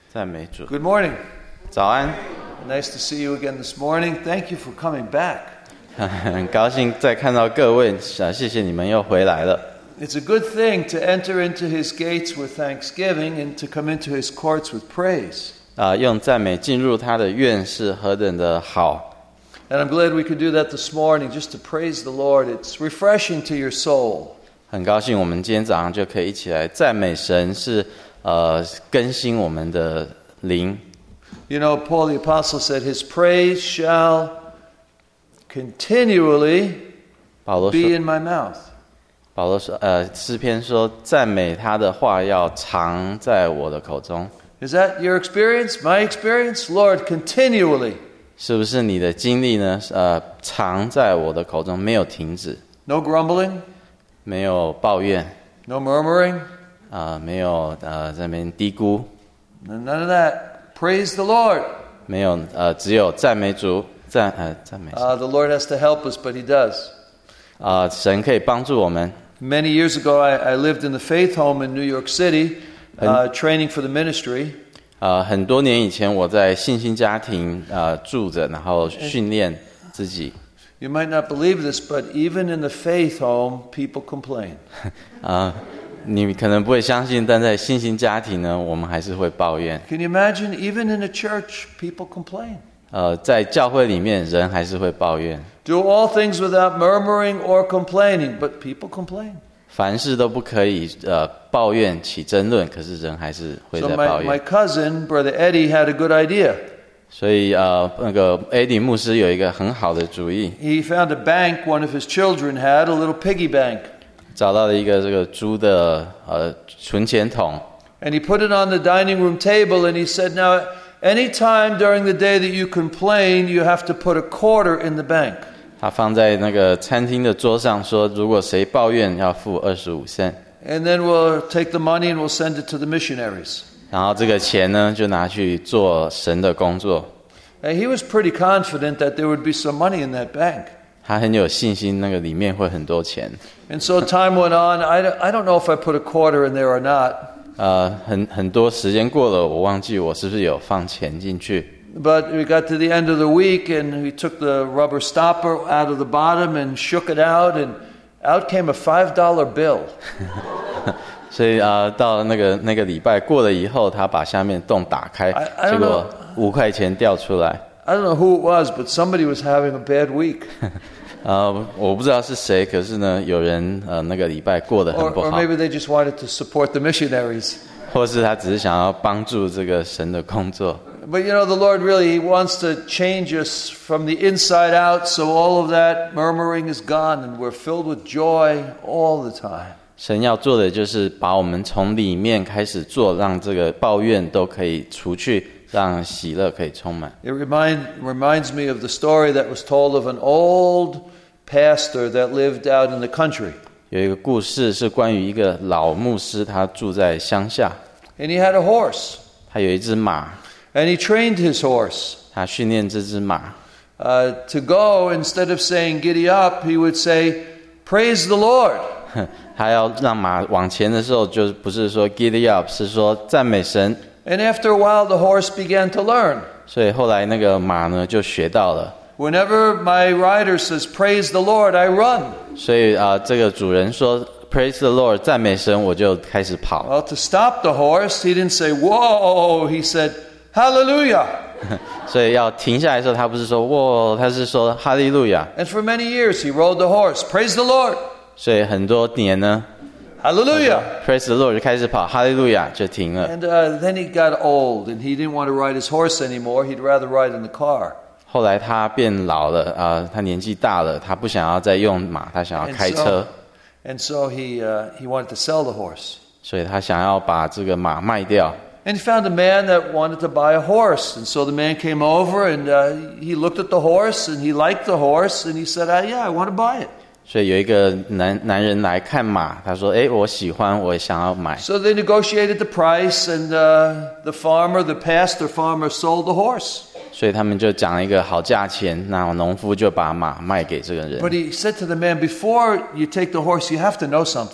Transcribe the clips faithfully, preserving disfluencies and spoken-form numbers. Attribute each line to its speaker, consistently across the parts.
Speaker 1: 赞美主。
Speaker 2: Good morning.
Speaker 1: 早安，
Speaker 2: Nice to see you again this morning. Thank you for coming back.
Speaker 1: 很高兴再看到各位，啊，谢谢你们又回来了。
Speaker 2: It's a good thing to enter into his gates with thanksgiving and to come into his courts with praise.
Speaker 1: 啊，用赞美进入他的院是何等的好。
Speaker 2: And I'm glad we could do that this morning, just to praise the Lord. It's refreshing to your soul.
Speaker 1: 很高兴我们今天早上就可以一起来赞美神，是呃更新我们的灵。
Speaker 2: You know, Paul the Apostle said, his praise shall continually
Speaker 1: 保罗
Speaker 2: be
Speaker 1: 说，
Speaker 2: in my mouth.
Speaker 1: 保罗说，呃，诗篇说，赞美他的话要常在我的口中。
Speaker 2: Is that your experience? My experience? Lord, continually.
Speaker 1: 是不是你的经历呢？呃，常在我的口中，没有停止，
Speaker 2: No grumbling,
Speaker 1: 没有抱怨，
Speaker 2: no murmuring,
Speaker 1: 啊、没有呃在那边嘀咕，
Speaker 2: none of that. Praise the Lord.
Speaker 1: 没有呃，只有赞美主，赞呃赞美神。
Speaker 2: Uh, the Lord has to help us, but he does.
Speaker 1: 啊、神可以帮助我们。
Speaker 2: Many years ago, I, I lived in the Faith Home in New York City, uh, training for the ministry.
Speaker 1: 呃，很多年以前，我在信心家庭呃住着，然后训练自己。
Speaker 2: You might not believe this, but even in the Faith Home, people complain.
Speaker 1: 啊、你可能不会相信，但在信心家庭呢，我们还是会抱怨。
Speaker 2: Can you imagine? Even in the church, people complain.
Speaker 1: 呃，在教会里面，人还是会抱怨，
Speaker 2: Do all things without murmuring or complaining, but people complain.
Speaker 1: 凡事都不可以呃抱怨起争论，可是人还是会
Speaker 2: So
Speaker 1: 在抱
Speaker 2: my,
Speaker 1: 怨。
Speaker 2: my cousin, Brother Eddie, had a good idea.
Speaker 1: 所以呃，那个 Eddie 牧师有一个很好的主意，
Speaker 2: He found a bank one of his children had, a little piggy bank.
Speaker 1: 找到了一个这个猪的呃存钱筒，
Speaker 2: And he put it on the dining room table and he said, now, any time during the day that you complain, you have to put a quarter in the bank.
Speaker 1: 他放在那个餐厅的桌上说，如果谁抱怨要付二十五 cent，
Speaker 2: And then we'll take the money and we'll send it to the missionaries.
Speaker 1: 然后这个钱呢就拿去做神的工作。
Speaker 2: And he was pretty confident that there would be some money in that bank.
Speaker 1: 他很有信心，那个里面会很多钱。
Speaker 2: And so time went on. I don't, I don't know if I put a quarter in there or not.
Speaker 1: 呃，很很多时间过了，我忘记我是不是有放钱进去。
Speaker 2: But we got to the end of the week and we took the rubber stopper out of the bottom and shook it out and out came a five dollar bill.
Speaker 1: 所以啊、呃，到那个那个礼拜过了以后，他把下面洞打开，
Speaker 2: I- I don't
Speaker 1: 结果五块钱掉出来。
Speaker 2: I don't know who it was, but somebody was having a bad week.
Speaker 1: 呃，我不知道是谁，可是呢，有人呃那个礼拜过得
Speaker 2: Or,
Speaker 1: 很不
Speaker 2: or
Speaker 1: 好，
Speaker 2: maybe they just wanted to support the missionaries.
Speaker 1: 或是他只是想要帮助这个神的工作。
Speaker 2: But you know, the Lord really He wants to change us from the inside out, so all of that murmuring is gone and we're filled with joy all the time.
Speaker 1: 神要做的就是把我们从里面开始做，让这个抱怨都可以除去，让喜乐可以充满。
Speaker 2: It remind, reminds me of the story that was told of an old pastor that lived out in the country.
Speaker 1: 有一个故事是关于一个老牧师，他住在乡下，
Speaker 2: And he had a horse.
Speaker 1: 他有一只马，
Speaker 2: And he trained his horse.
Speaker 1: 他训练这只马，
Speaker 2: Uh, to go, instead of saying giddy up, he would say, praise the Lord.
Speaker 1: 他要让马往前的时候，就不是说 giddy up， 是说赞美神。
Speaker 2: And after a while, the horse began to learn.
Speaker 1: 所以后来那个马呢就学到了，
Speaker 2: Whenever my rider says, praise the Lord, I run.
Speaker 1: 所以啊、呃，这个主人说 praise the Lord， 赞美神，我就开始跑。
Speaker 2: Well, to stop the horse, he didn't say, whoa, he said, hallelujah.
Speaker 1: 所以要停下来的时候，他不是说哇，他是说哈利路亚。
Speaker 2: And for many years, he rode the horse, praise the Lord,
Speaker 1: 所以很多年呢
Speaker 2: hallelujah.
Speaker 1: ，praise the Lord 就开始跑哈利路亚就停了。
Speaker 2: And uh, then he got old, and he didn't want to ride his horse anymore. He'd rather ride in the car.
Speaker 1: 后来他变老了啊、呃，他年纪大了，他不想要再用马，他想要
Speaker 2: And
Speaker 1: 开
Speaker 2: so,
Speaker 1: 车，
Speaker 2: and so he, uh, he wanted to sell the horse.
Speaker 1: 所以他想要把这个马卖掉。
Speaker 2: And he found a man that wanted to buy a horse. And so the man came over, and uh, he looked at the horse, and he liked the horse, and he said, uh, yeah, I want to buy it.
Speaker 1: 所以有一个男男人来看马，他说：“哎，我喜欢，我也想要买。”
Speaker 2: So they negotiated the price, and uh, the farmer, the pastor farmer, sold the horse.
Speaker 1: 所以他们就讲了一个好价钱，那农夫就把马卖给这个人。
Speaker 2: But he said to the man, before you take the horse, you have to know something.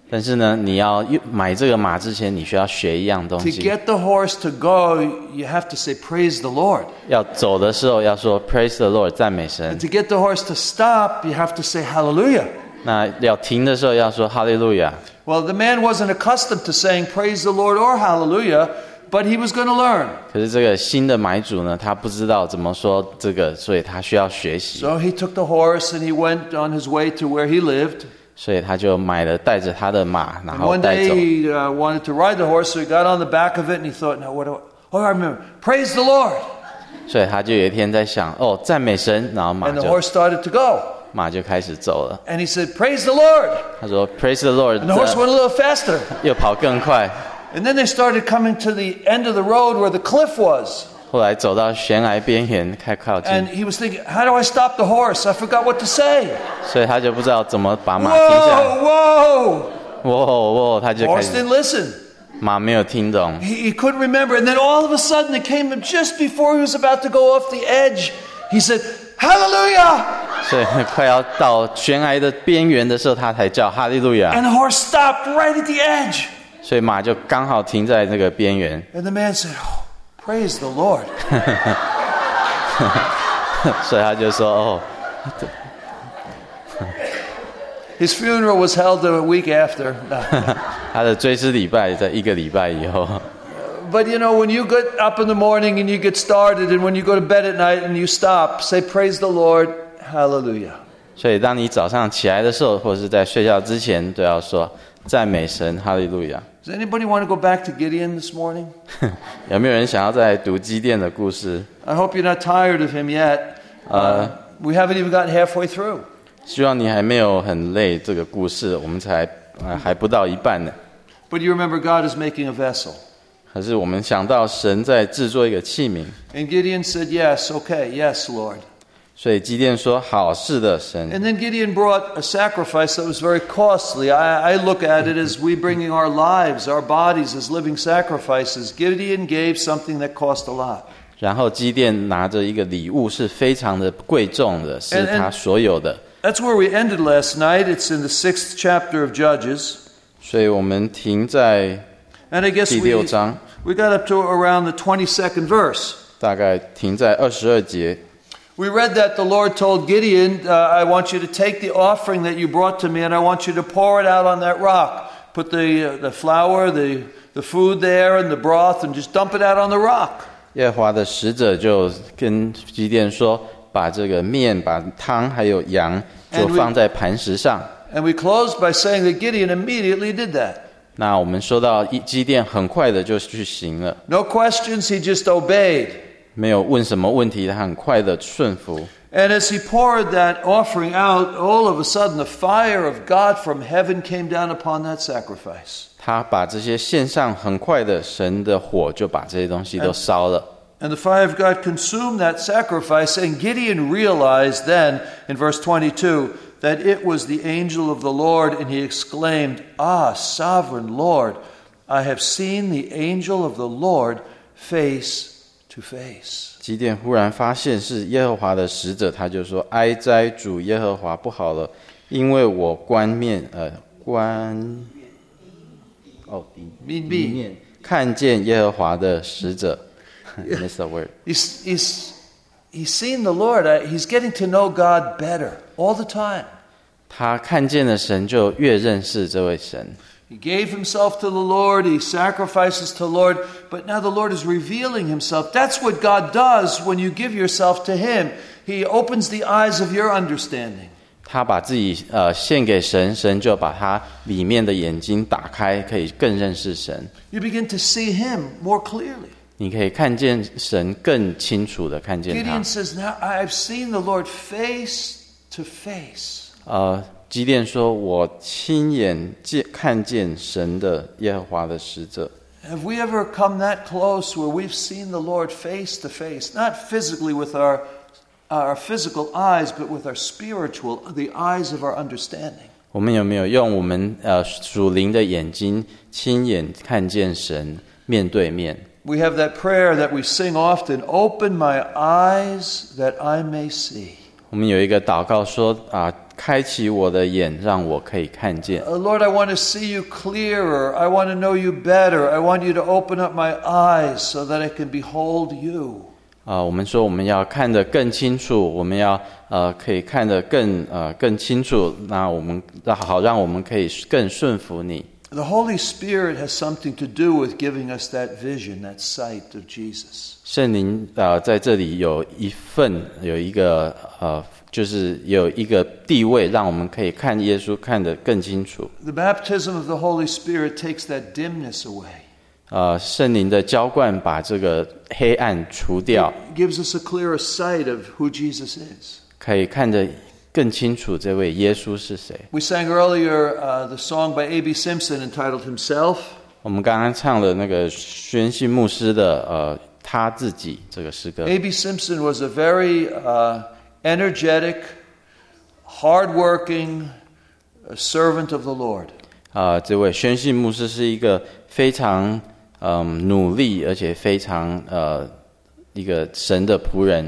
Speaker 1: 但是呢，你要买这个马之前，你需要学一样东
Speaker 2: To
Speaker 1: 西。
Speaker 2: get the horse to go, you have to say, praise the Lord.
Speaker 1: 要走的时候要说 Praise the Lord， 赞美神
Speaker 2: And。to get the horse to stop, you have to say, hallelujah.
Speaker 1: 那要停的时候要说哈利路亚。
Speaker 2: Well, the man wasn't accustomed to saying praise the Lord or hallelujah, but he was going to learn.
Speaker 1: 可是这个新的买主呢，他不知道怎么说这个，所以他需要学习。
Speaker 2: So he took the horse and he went on his way to where he lived.
Speaker 1: 所以他就买了带着他的马，然
Speaker 2: And
Speaker 1: 后
Speaker 2: one
Speaker 1: 带
Speaker 2: day
Speaker 1: 走。
Speaker 2: he uh, wanted to ride the horse, so he got on the back of it and he thought, now what do I... Oh, I remember. Praise the Lord.
Speaker 1: 所以他就有一天在想，哦，赞美神，然后马
Speaker 2: And the
Speaker 1: 就
Speaker 2: horse started to go.
Speaker 1: 马就开始走了。
Speaker 2: And he said, praise the Lord.
Speaker 1: 他说 Praise the Lord，
Speaker 2: And the horse went a little faster.
Speaker 1: 又跑更快。
Speaker 2: And then they started coming to the end of the road where the cliff was.
Speaker 1: 后来走到悬崖边缘，开靠近，
Speaker 2: And he was thinking, how do I stop the horse? I forgot what to say.
Speaker 1: 所以他就不知道怎么把马停下来。
Speaker 2: Whoa, whoa.
Speaker 1: 哇哇，他就开
Speaker 2: Horse
Speaker 1: 始
Speaker 2: didn't listen.
Speaker 1: 马没有听懂，
Speaker 2: He, he couldn't remember. And then all of a sudden it came to him just before he was about to go off the edge. He said, hallelujah.
Speaker 1: 所以快要到悬崖的边缘的时候，他才叫哈利路亚。
Speaker 2: And the horse stopped right at the edge.
Speaker 1: 所以马就刚好停在那个边缘。
Speaker 2: And the man said, oh, praise the Lord.
Speaker 1: 所以他就说：“哦，
Speaker 2: His funeral was held a week after.
Speaker 1: 他的追思礼拜在一个礼拜以后。
Speaker 2: But you know, when you get up in the morning and you get started, and when you go to bed at night and you stop, say, praise the Lord, hallelujah.
Speaker 1: 所以当你早上起来的时候，或者是在睡觉之前，都要说赞美神，哈利路亚。
Speaker 2: Does anybody want to go back to Gideon this morning?
Speaker 1: 有没有人想要再读基甸的故事？
Speaker 2: I hope you're not tired of him yet. Uh, we haven't even gotten halfway through.
Speaker 1: 希望你还没有很累这个故事，我们才呃还不到一半呢。
Speaker 2: But you remember God is making a vessel.
Speaker 1: 可是我们想到神在制作一个器皿，
Speaker 2: And Gideon said, yes, okay, yes, Lord.
Speaker 1: 所以基甸说：“好，是的，神。”
Speaker 2: And then Gideon brought a sacrifice that was very costly. I, I look at it as we bringing our lives, our bodies as living sacrifices. Gideon gave something that cost a lot.
Speaker 1: 然后基甸拿着一个礼物，是非常的贵重的，是
Speaker 2: And- and-
Speaker 1: 他所有的。
Speaker 2: That's where we ended last night. It's in the sixth chapter of Judges.
Speaker 1: 所以我们停在
Speaker 2: And I guess
Speaker 1: 第
Speaker 2: we,
Speaker 1: 六章，
Speaker 2: we got up to around the twenty-second verse.
Speaker 1: 大概停在二十二节。
Speaker 2: We read that the Lord told Gideon, uh, I want you to take the offering that you brought to me and I want you to pour it out on that rock. Put the, uh, the flour, the, the food there and the broth and just dump it out on the rock.
Speaker 1: 耶和华的使者就跟基甸说：“把这个面、把汤还有羊，就
Speaker 2: And we-
Speaker 1: 放在磐石上。”
Speaker 2: And we closed by saying that Gideon immediately did that.
Speaker 1: 那我们说到基甸很快的就去行了，
Speaker 2: No questions, he just obeyed.
Speaker 1: 没有问什么问题，他很快的顺服。
Speaker 2: And as he poured that offering out, all of a sudden the fire of God from heaven came down upon that sacrifice.
Speaker 1: 他把这些献上，很快的神的火就把这些东西都烧了。
Speaker 2: And the fire of God consumed that sacrifice. And Gideon realized then, in verse twenty-two, that it was the angel of the Lord. And he exclaimed, Ah, sovereign Lord, I have seen the angel of the Lord face to face.
Speaker 1: 基甸忽然发现是耶和华的使者，他就说：“哀哉，主耶和华，不好了，因为我观面呃观哦
Speaker 2: 面
Speaker 1: 里面看见耶和华的使者。” Miss the word.
Speaker 2: He's, he's, he's seen the Lord. Uh, He's getting to know God better all the time.
Speaker 1: 他看见了神，就越认识这位神。
Speaker 2: He gave himself to the Lord. He sacrifices to the Lord. But now the Lord is revealing himself. That's what God does when you give yourself to him. He opens the eyes of your understanding.
Speaker 1: 他把自己呃献给神，神就把他里面的眼睛打开，可以更认识神。
Speaker 2: You begin to see him more clearly.
Speaker 1: 你可以看见神更清楚的看见他
Speaker 2: Gideon。says, now I've seen the Lord face to face.
Speaker 1: 呃，基甸说：“我亲眼见看见神的耶和华的使者。”
Speaker 2: Have we ever come that close where we've seen the Lord face to face? Not physically with our, our physical eyes, but with our spiritual, the eyes of our understanding.
Speaker 1: 我们有没有用我们呃属灵的眼睛亲眼看见神面对面？
Speaker 2: We have that prayer that we sing often, open my eyes that I may see.
Speaker 1: 我们有一个祷告说啊， 开启我的眼，让我可以看见。
Speaker 2: Uh, Lord, I want to see you clearer. I want to know you better. I want you to open up my eyes so that I can behold you.
Speaker 1: 啊、我们说我们要看得更清楚，我们要呃可以看得更呃更清楚，那我们好让我们可以更顺服你。
Speaker 2: The Holy Spirit has something to do with giving us that vision, that sight of Jesus.
Speaker 1: 圣灵呃在这里有一份有一个呃就是有一个地位，让我们可以看耶稣看得更清楚。
Speaker 2: The baptism of the Holy Spirit takes that dimness away.
Speaker 1: 呃，圣灵的浇灌把这个黑暗除掉，
Speaker 2: It gives us a clearer sight of who Jesus is.
Speaker 1: 可以看得更清楚这位耶稣是谁。
Speaker 2: We sang earlier uh, the song by A B Simpson entitled Himself.
Speaker 1: 我们刚刚唱了那个宣信牧师的呃他自己这个诗歌。
Speaker 2: A B Simpson was a very uh, energetic, hardworking uh, servant of the Lord.
Speaker 1: 啊、这位宣信牧师是一个非常嗯努力，而且非常呃一个神的仆人，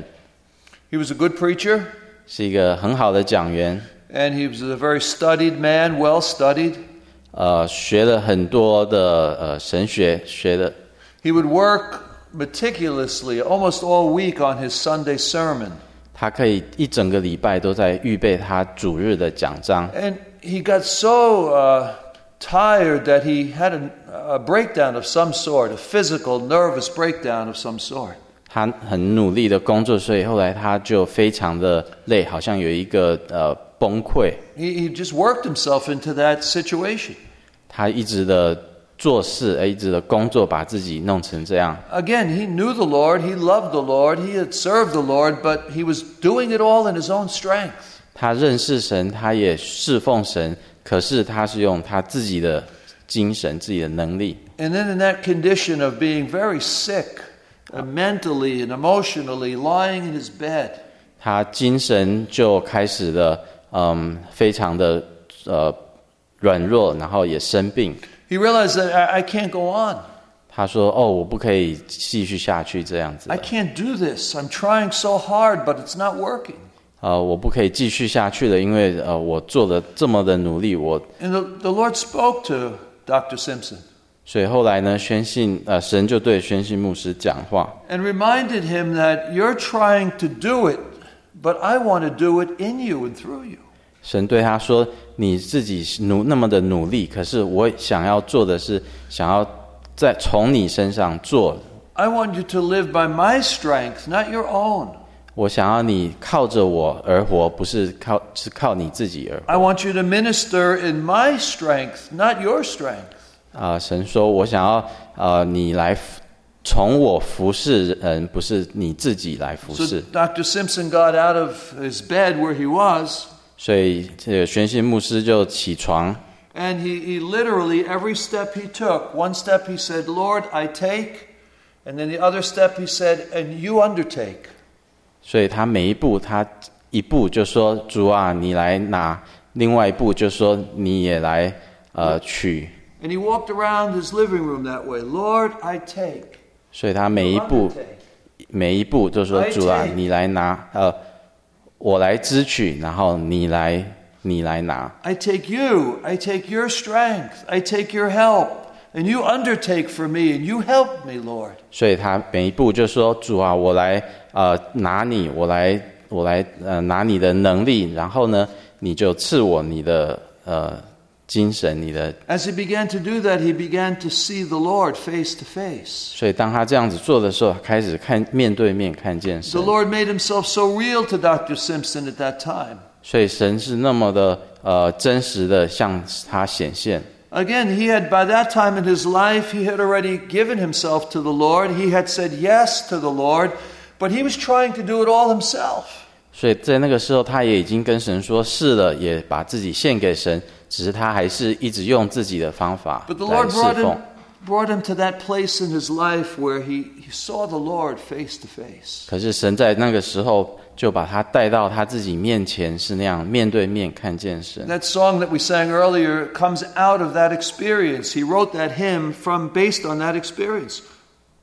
Speaker 2: He was a good preacher,
Speaker 1: 是一个很好的讲员，
Speaker 2: and he was a very studied man, well studied.
Speaker 1: 呃，学了很多的呃神学，学的
Speaker 2: He would work meticulously almost all week on his Sunday sermon.
Speaker 1: 他可以一整个礼拜都在预备他主日的讲章。
Speaker 2: And he got so uh, tired that he had a, a breakdown of some sort, a physical, nervous breakdown of some sort.
Speaker 1: 他很努力的工作，所以后来他就非常的累，好像有一个呃崩溃。
Speaker 2: He, he just worked himself into that situation.
Speaker 1: 他一直的做事，呃一直的工作，把自己弄成这样。
Speaker 2: Again, he knew the Lord, he loved the Lord, he had served the Lord, but he was doing it all in his own strength.
Speaker 1: 他认识神，他也侍奉神，可是他是用他自己的精神、自己的能力。
Speaker 2: And then in that condition of being very sick, uh, mentally and emotionally, lying in his bed,
Speaker 1: 他精神就开始了，嗯，非常的呃软弱，然后也生病。
Speaker 2: he realized that I, I can't go on.
Speaker 1: 他说：“哦，我不可以继续下去这样子
Speaker 2: I
Speaker 1: 了，
Speaker 2: can't do this. I'm trying so hard, but it's not working.
Speaker 1: 呃，我不可以继续下去了，因为呃，我做的这么的努力，我
Speaker 2: And the, the Lord spoke to Doctor Simpson
Speaker 1: 所以后来呢，宣信呃，神就对宣信牧师讲话，
Speaker 2: and reminded him that you're trying to do it, but I want to do it in you and through you.
Speaker 1: 神对他说：“你自己努那么的努力，可是我想要做的是，想要在从你身上做。
Speaker 2: I want you to live by my strength, not your own.
Speaker 1: 我想要你靠着我而活，不是靠是靠你自己而活。
Speaker 2: I want you to minister in my strength, not your strength.
Speaker 1: 啊、神说，我想要呃你来从我服侍人，不是你自己来服
Speaker 2: So
Speaker 1: 侍。
Speaker 2: Doctor Simpson got out of his bed where he was,
Speaker 1: 所以这个宣信牧师就起床，
Speaker 2: and he, he literally, every step he took, one step he said, Lord, I take, and then the other step he said, and you undertake.
Speaker 1: 所以他每一步，他一步就说主啊，你来拿；另外一步就说你也来呃取。
Speaker 2: And he walked around his living room that way. Lord, I take.
Speaker 1: 所以他每一步
Speaker 2: Undertake.
Speaker 1: 每一步就说
Speaker 2: I
Speaker 1: 主啊，
Speaker 2: take.
Speaker 1: 你来拿，呃，我来支取，然后你来你来拿。
Speaker 2: I take you. I take your strength. I take your help. And you undertake for me, and you help me, Lord.
Speaker 1: 所以他每一步就说主啊，我来呃拿你，我来我来呃拿你的能力，然后呢，你就赐我你的呃精神，你的。
Speaker 2: As he began to do that, he began to see the Lord face to face.
Speaker 1: 所以当他这样子做的时候，开始看面对面看见
Speaker 2: The
Speaker 1: 神。
Speaker 2: Lord made himself so real to Doctor Simpson at that time.
Speaker 1: 所以神是那么的呃真实的向他显现。
Speaker 2: Again, he had, by that time in his life, he had already given himself to the Lord. He had said yes to the Lord, but he was trying to do it all himself.
Speaker 1: 所以在那个时候，他也已经跟神说是了，也把自己献给神，只是他还是一直用自己的方法
Speaker 2: But the
Speaker 1: 来
Speaker 2: Lord
Speaker 1: 侍
Speaker 2: brought
Speaker 1: 奉
Speaker 2: him,。brought him to that place in his life where he, he saw the Lord face to face.
Speaker 1: 可是神在那个时候就把他带到他自己面前，是那样面对面看见神。
Speaker 2: That song that we sang earlier comes out of that experience. He wrote that hymn from based on that experience.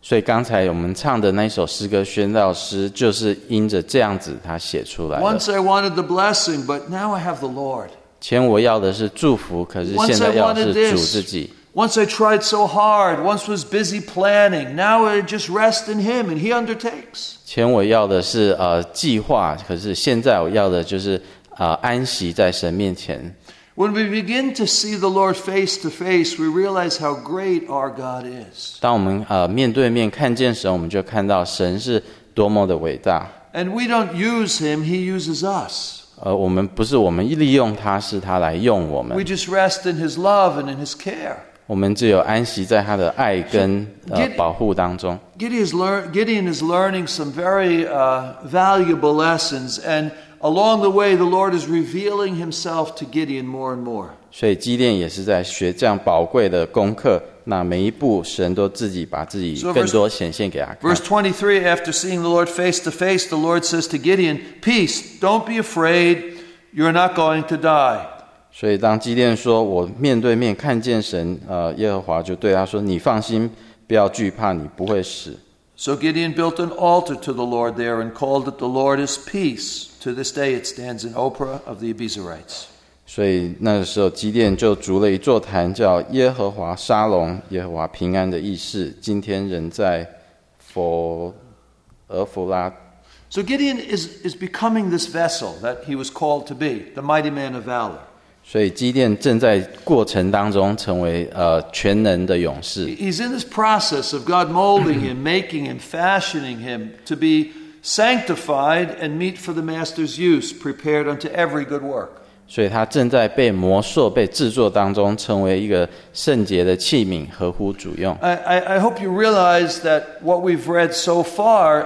Speaker 1: 所以刚才我们唱的那首诗歌宣道诗，就是因着这样子他写出来的。
Speaker 2: Once I wanted the blessing, but now I have the Lord.
Speaker 1: 前我要的是祝福，可是现在要的是主自己。
Speaker 2: Once I tried so hard, once was busy planning, now I just rest in Him and He undertakes.
Speaker 1: 前我要的是呃计划，可是现在我要的就是呃安息在神面前。
Speaker 2: When we begin to see the Lord face to face, we realize how great our God is.
Speaker 1: 当我们呃面对面看见神，我们就看到神是多么的伟大。
Speaker 2: And we don't use Him, He uses us.
Speaker 1: 呃，我们不是我们利用他，是他来用我们。
Speaker 2: We just rest in His love and in His care.
Speaker 1: 我们只有安息在他的爱跟呃
Speaker 2: Get-
Speaker 1: 保护当中。
Speaker 2: Gideon is, lear- Gideon is learning some very uh, valuable lessons, and along the way, the Lord is revealing Himself to Gideon more and more.
Speaker 1: 所以基甸也是在学这样宝贵的功课。那每一步，神都自己把自己
Speaker 2: So
Speaker 1: 更
Speaker 2: verse-
Speaker 1: 多显现给他看。
Speaker 2: Verse twenty-three, after seeing the Lord face to face, the Lord says to Gideon, "Peace, don't be afraid, you're not going to die."
Speaker 1: 所以当基甸说我面对面看见神，呃，耶和华就对他说：“你放心，不要惧怕，你不会死。”
Speaker 2: So Gideon built an altar to the Lord there and called it "The Lord is Peace." To this day it stands in Ophrah of the Abiezrites.
Speaker 1: 所以那个时候基甸就筑了一座坛，叫耶和华沙龙，耶和华平安的意思。今天人在佛俄弗拉。
Speaker 2: So Gideon is, is becoming this vessel that he was called to be, the mighty man of valor.
Speaker 1: 所以基甸正在过程当中成为呃全能的勇士。
Speaker 2: He's in this process of God molding him, making him, fashioning him to be sanctified and meet for the master's use, prepared unto every good work.
Speaker 1: 所以他正在被磨塑、被制作当中，成为一个圣洁的器皿，合乎主用。
Speaker 2: I, I, I hope you realize that what we've read so far,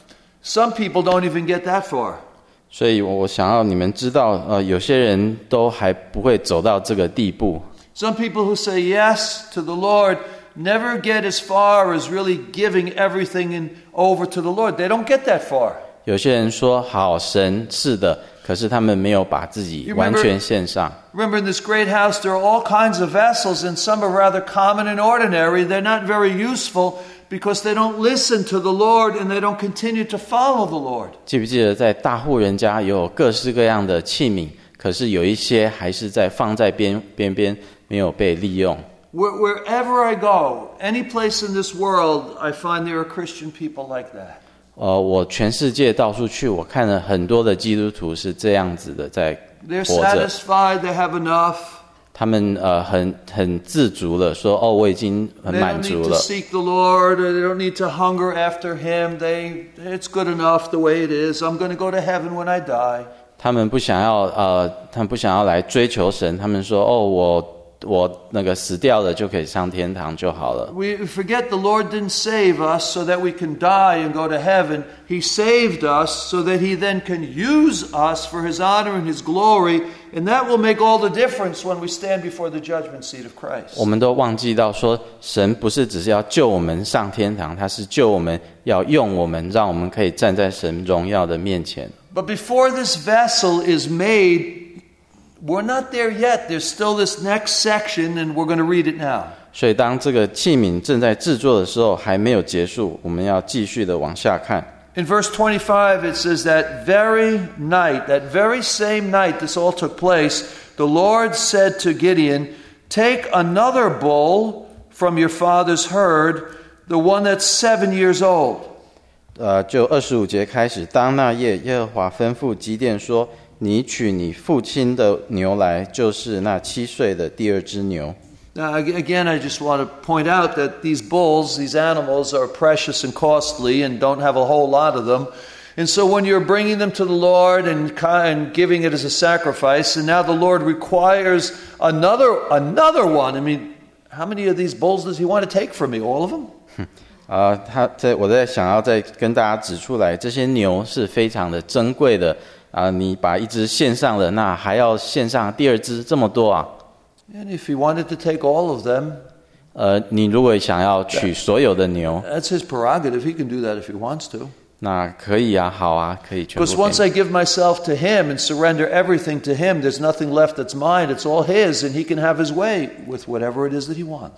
Speaker 2: some people don't even get that far.
Speaker 1: 所以我想要你们知道，呃，有些人都还不会走到这个地步。
Speaker 2: Some people who say yes to the Lord never get as far as really giving everything in, over to the Lord. They don't get that far.
Speaker 1: 有些人说好，神是的，可是他们没有把自己
Speaker 2: You remember-
Speaker 1: 完全献上。
Speaker 2: Remember, in this great house, there are all kinds of vessels, and some are rather common and ordinary. They're not very useful because they don't listen to the Lord and they don't continue to follow the Lord.
Speaker 1: 记不记得在大户人家有各式各样的器皿，可是有一些还是在放在边边边，没有被利用。
Speaker 2: Where, wherever I go, any place in this world, I find there are Christian people like that.
Speaker 1: 呃，我全世界到处去，我看了很多的基督徒是这样子的在
Speaker 2: They're
Speaker 1: 活着，
Speaker 2: satisfied, they have enough.
Speaker 1: 他们呃很很自足了，说哦，我已经很
Speaker 2: They
Speaker 1: 满
Speaker 2: don't
Speaker 1: 足
Speaker 2: need to
Speaker 1: 了。
Speaker 2: seek the Lord, or they don't need to hunger after Him. They, it's good enough the way it is. I'm going to go to heaven when I die.
Speaker 1: 他们不想要呃，他们不想要来追求神，他们说哦，我我那个死掉了就可以上天堂就好了。
Speaker 2: We forget the Lord didn't save us so that we can die and go to heaven. He saved us so that He then can use us for His honor and His glory, and that will make all the difference when we stand before the judgment seat of Christ.
Speaker 1: 我们都忘记到说，神不是只是要救我们上天堂，他是救我们，要用我们，让我们可以站在神荣耀的面前。
Speaker 2: But before this vessel is made, we're not there yet. There's still this next section, and we're going to read it now.
Speaker 1: 所以当这个器皿正在制作的时候，还没有结束，我们要继续的往下看。
Speaker 2: In verse twenty-five, it says, "That very night, that very same night this all took place, the Lord said to Gideon, 'Take another bull from your father's herd, the one that's seven years old.'"
Speaker 1: 呃，就二十五节开始，当那夜，耶和华吩咐基甸说：“你取你父亲的牛来，就是那七岁的第二只牛。”
Speaker 2: Now, ag- again, I just want to point out that these bulls, these animals, are precious and costly and don't have a whole lot of them. And so when you're bringing them to the Lord and, ki- and giving it as a sacrifice, and now the Lord requires another another one. I mean, how many of these bulls does He want to take from me? All of them?
Speaker 1: 啊、他在我在想要再跟大家指出来，这些牛是非常的珍贵的啊、你把一只献上了，那还要献上第二只，这么多啊！
Speaker 2: And if He wanted to take all of them,
Speaker 1: 呃，你如果想要取所有的牛，
Speaker 2: that's His prerogative. He can do that if He wants to.
Speaker 1: 那可以啊，好啊，可以全部
Speaker 2: Because
Speaker 1: 给
Speaker 2: once
Speaker 1: 你。
Speaker 2: I give myself to Him and surrender everything to Him, there's nothing left that's mine. It's all His, and He can have His way with whatever it is that He wants.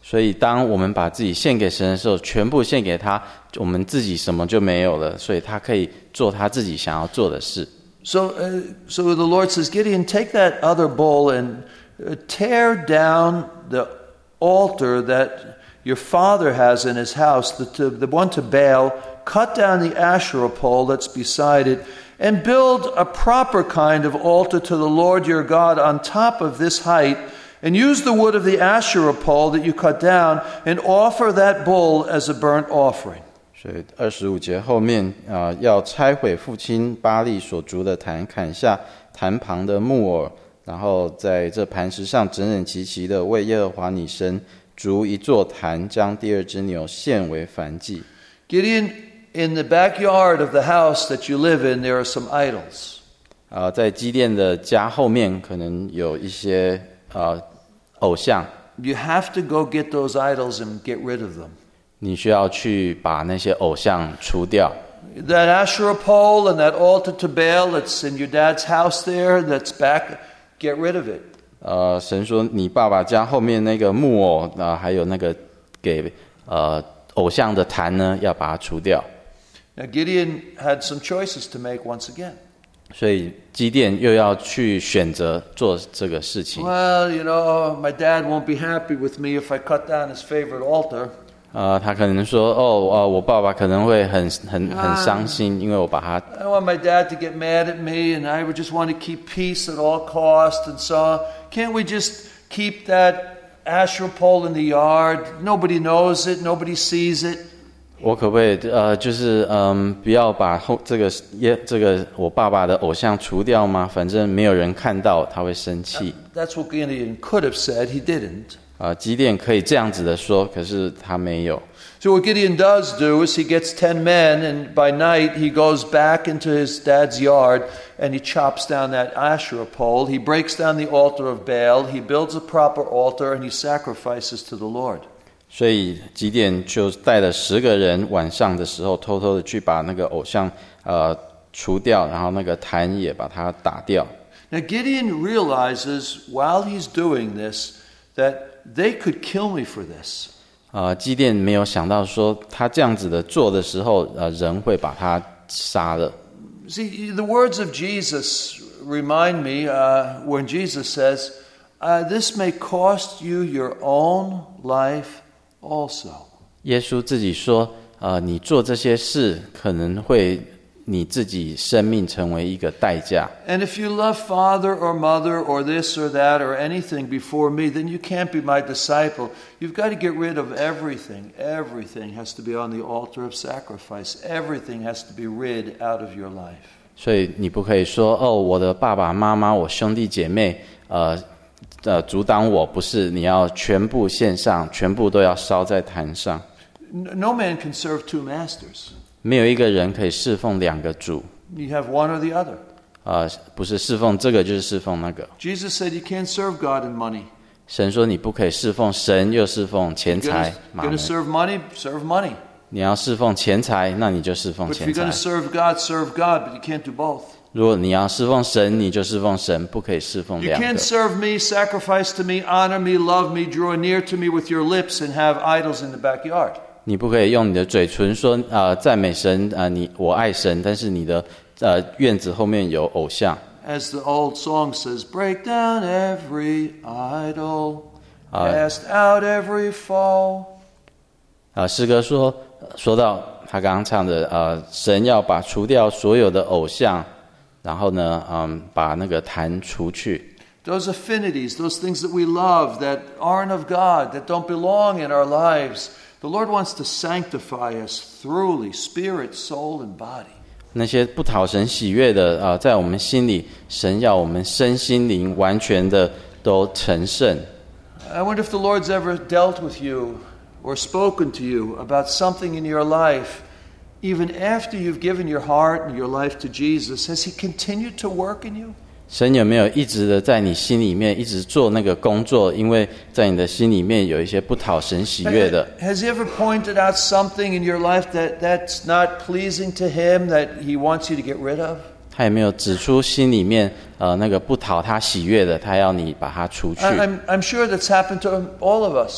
Speaker 1: 所以当我们把自己献给神的时候，全部献给他，我们自己什么就没有了，所以他可以做他自己想要做的事。
Speaker 2: So, uh, so the Lord says, Gideon, take that other bull and uh, tear down the altar that your father has in his house, the, to, the one to Baal. Cut down the Asherah pole that's beside it, and build a proper kind of altar to the Lord your God on top of this height, and use the wood of the Asherah pole that you cut down, and offer that bull as a burnt offering.
Speaker 1: 所以二十五节后面啊、呃，要拆毁父亲巴力所筑的坛，砍下坛旁的木偶，然后在这磐石上整整齐齐的为耶和华你神筑一座坛，将第二只牛献为燔祭。
Speaker 2: Gideon, in the backyard of the house that you live in, there are some idols.
Speaker 1: 啊、呃，在基甸的家后面可能有一些呃偶像。
Speaker 2: You have to go get those idols and get rid of them.
Speaker 1: 你需要去把那些偶像除掉。
Speaker 2: That Asherah pole and that altar to Baal that's in your dad's house there, that's back, get rid of it.
Speaker 1: 呃，神说你爸爸家后面那个木偶啊、呃，还有那个给呃偶像的坛呢，要把它除掉。
Speaker 2: Now Gideon had some choices to make once again.
Speaker 1: 所以基甸又要去选择做这个事情。
Speaker 2: Well, you know, my dad won't be happy with me if I cut down his favorite altar.
Speaker 1: 呃，他可能说，哦，呃，我爸爸可能会很很很伤心，因为我把他。
Speaker 2: I don't want my dad to get mad at me, and I would just want to keep peace at all costs, and so can't we just keep that Asherah pole in the yard? Nobody knows it, nobody sees it.
Speaker 1: 我可不可以呃，就是嗯，不要把后这个耶这个我爸爸的偶像除掉吗？反正没有人看到，他会生气。
Speaker 2: That's what Gideon could have said. He didn't.
Speaker 1: 啊，基甸可以这样子的说，可是他没有。
Speaker 2: So what Gideon does do is he gets ten men, and by night he goes back into his dad's yard and he chops down that Asherah pole. He breaks down the altar of Baal. He builds a proper altar and he sacrifices to the Lord.
Speaker 1: 所以基甸就带了十个人，晚上的时候偷偷的去把那个偶像呃除掉，然后那个坛也把它打掉。
Speaker 2: Now Gideon realizes while he's doing this that they could kill me for this.
Speaker 1: 呃，基甸没有想到说他这样子的做的时候，呃，人会把他杀了。
Speaker 2: See, the words of Jesus remind me uh, when Jesus says, uh, "This may cost you your own life also."
Speaker 1: 耶稣自己说，呃，你做这些事可能会你自己生命成为一个代价。
Speaker 2: And if you love father or mother or this or that or anything before me, then you can't be my disciple. You've got to get rid of everything. Everything has to be on the altar of sacrifice. Everything has to be rid out of your life.
Speaker 1: 所以你不可以说，哦，我的爸爸妈妈，我兄弟姐妹，呃呃，阻挡我，不是，你要全部献上，全部都要烧在坛上。
Speaker 2: No man can serve two masters.
Speaker 1: 没有一个人可以侍奉两个主。
Speaker 2: You have one or the other.
Speaker 1: 呃，不是侍奉这个就是侍奉那个。
Speaker 2: Jesus said you can't serve God and money.
Speaker 1: 神说你不可以侍奉神，又侍奉钱财。
Speaker 2: You're going to serve money, serve money.
Speaker 1: 你要侍奉钱财，那你就侍奉
Speaker 2: But if
Speaker 1: 钱
Speaker 2: you're going
Speaker 1: 财
Speaker 2: to。serve God, serve God, but you can't do both.
Speaker 1: 如果你要侍奉神，你就侍奉神，不可以侍奉
Speaker 2: You
Speaker 1: 两
Speaker 2: can't
Speaker 1: 个。
Speaker 2: serve me, sacrifice to me, honor me, love me, draw near to me with your lips, and have idols in the backyard.
Speaker 1: 你不可以用你的嘴唇说呃赞美神啊、呃，你我爱神，但是你的呃院子后面有偶像。
Speaker 2: As the old song says, break down every idol, cast out every foe.
Speaker 1: 啊、呃，诗歌说说到他刚刚唱的呃，神要把除掉所有的偶像，然后呢，嗯，把那个坛除去。
Speaker 2: Those affinities, those things that we love that aren't of God, that don't belong in our lives. The Lord wants to sanctify us thoroughly, spirit, soul, and body.
Speaker 1: 那些不讨神喜悦的啊、呃，在我们心里，神要我们身心灵完全的都成圣。
Speaker 2: I wonder if the Lord's ever dealt with you or spoken to you about something in your life, even after you've given your heart and your life to Jesus. Has He continued to work in you?
Speaker 1: 神有没有一直的在你心里面一直做那个工作？因为在你的心里面有一些不讨神喜悦的。
Speaker 2: Has He ever pointed out something in your life that that's not pleasing to Him, that He wants you to get rid of?
Speaker 1: 他有没有指出心里面呃那个不讨他喜悦的，他要你把它除去？
Speaker 2: I'm, I'm sure that's happened to all of us.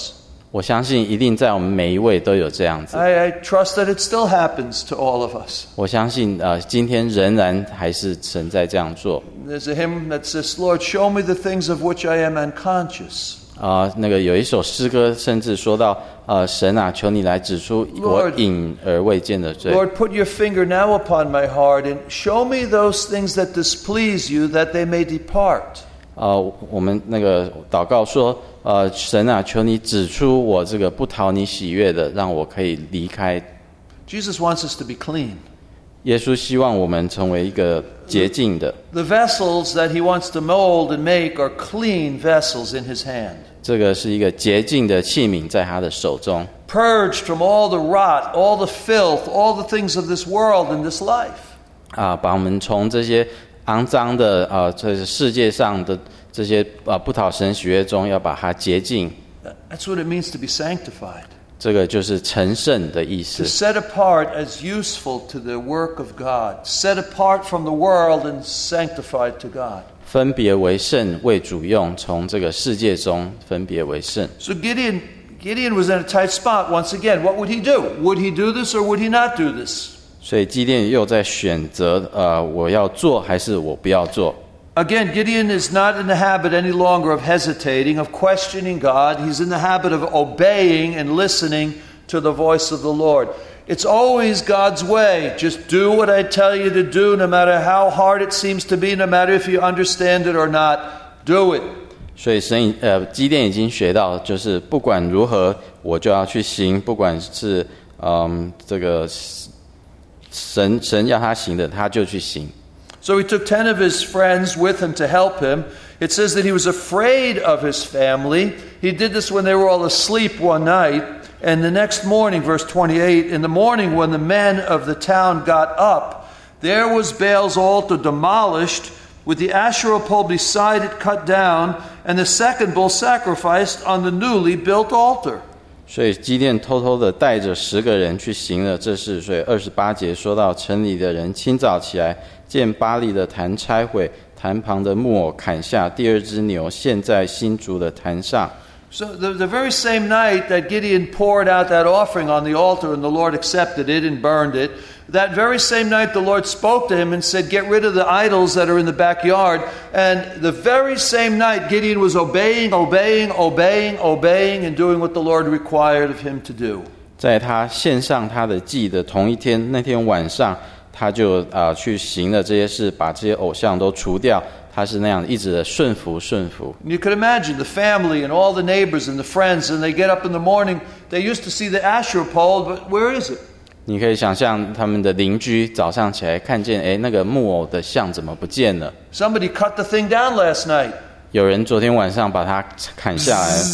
Speaker 1: 我相信一定在我们每一位都有这样子。
Speaker 2: I, I trust that it still happens to all of us.
Speaker 1: 我相信呃，今天仍然还是神在这样做。
Speaker 2: There's a hymn that says, Lord, show me the things of which I am unconscious.
Speaker 1: 啊、呃，那个有一首诗歌，甚至说到，呃，神啊，求你来指出我隐而未见的罪。
Speaker 2: Lord, put your finger now upon my heart and show me those things that displease you, that they may depart.
Speaker 1: 呃，我们那个祷告说，呃，神啊，求你指出我这个不讨你喜悦的，让我可以离开。
Speaker 2: Jesus wants us to be clean.
Speaker 1: 耶稣希望我们成为一个洁净的。
Speaker 2: The vessels that he wants to mold and make are clean vessels in his hand.
Speaker 1: 这个是一个洁净的器皿在他的手中。
Speaker 2: Purged from all the rot, all the filth, all the things of this world and this life.
Speaker 1: 啊，把我们从这些肮脏的啊，这世界上的这些啊不讨神喜悦中，要把它洁净。
Speaker 2: That's what it means to be sanctified.
Speaker 1: 这个就是成圣的意思。
Speaker 2: To set apart as useful to the work of God, set apart from the world and sanctified to God.
Speaker 1: 分别为圣，为主用，从这个世界中分别为圣。
Speaker 2: So Gideon, Gideon was in a tight spot once again. What would he do? Would he do this or would he not do this?
Speaker 1: 所以基甸又在选择，呃，我要做还是我不要做。
Speaker 2: Again, Gideon is not in the habit any longer of hesitating, of questioning God. He's in the habit of obeying and listening to the voice of the Lord. It's always God's way. Just do what I tell you to do, no matter how hard it seems to be, no matter if you understand it or not. Do it.
Speaker 1: 所以神呃，基甸已经学到，就是不管如何，我就要去行，不管是嗯这个神神要他行的，他就去行。
Speaker 2: So he took ten of his friends with him to help him. It says that he was afraid of his family. He did this when they were all asleep one night. And the next morning, verse twenty-eight, in the morning when the men of the town got up, there was Baal's altar demolished, with the Asherah pole beside it cut down, and the second bull sacrificed on the newly built altar.
Speaker 1: 所以基甸偷偷的带着十个人去行了这事。所以二十八节说到，城里的人清早起来，见巴力的坛拆毁，坛旁的木偶砍下，第二只牛献在新竹的坛上。
Speaker 2: So the, the very same night that Gideon poured out that offering on the altar and the Lord accepted it and burned it, that very same night the Lord spoke to him and said, get rid of the idols that are in the backyard. And the very same night Gideon was obeying, obeying, obeying, obeying, and doing what the Lord required of him to do.
Speaker 1: 在他献上他的祭的同一天，那天晚上他就啊、呃、去行了这些事，把这些偶像都除掉。他是那样一直的顺服顺服。
Speaker 2: You could imagine the family and all the neighbors and the friends, and they get up in the morning. They used to see the Asherah pole, but where is it?
Speaker 1: 你可以想象他们的邻居早上起来看见，哎，那个木偶的像怎么不见了？
Speaker 2: Somebody cut the thing down last night.
Speaker 1: 有人昨天晚上把它砍下来了，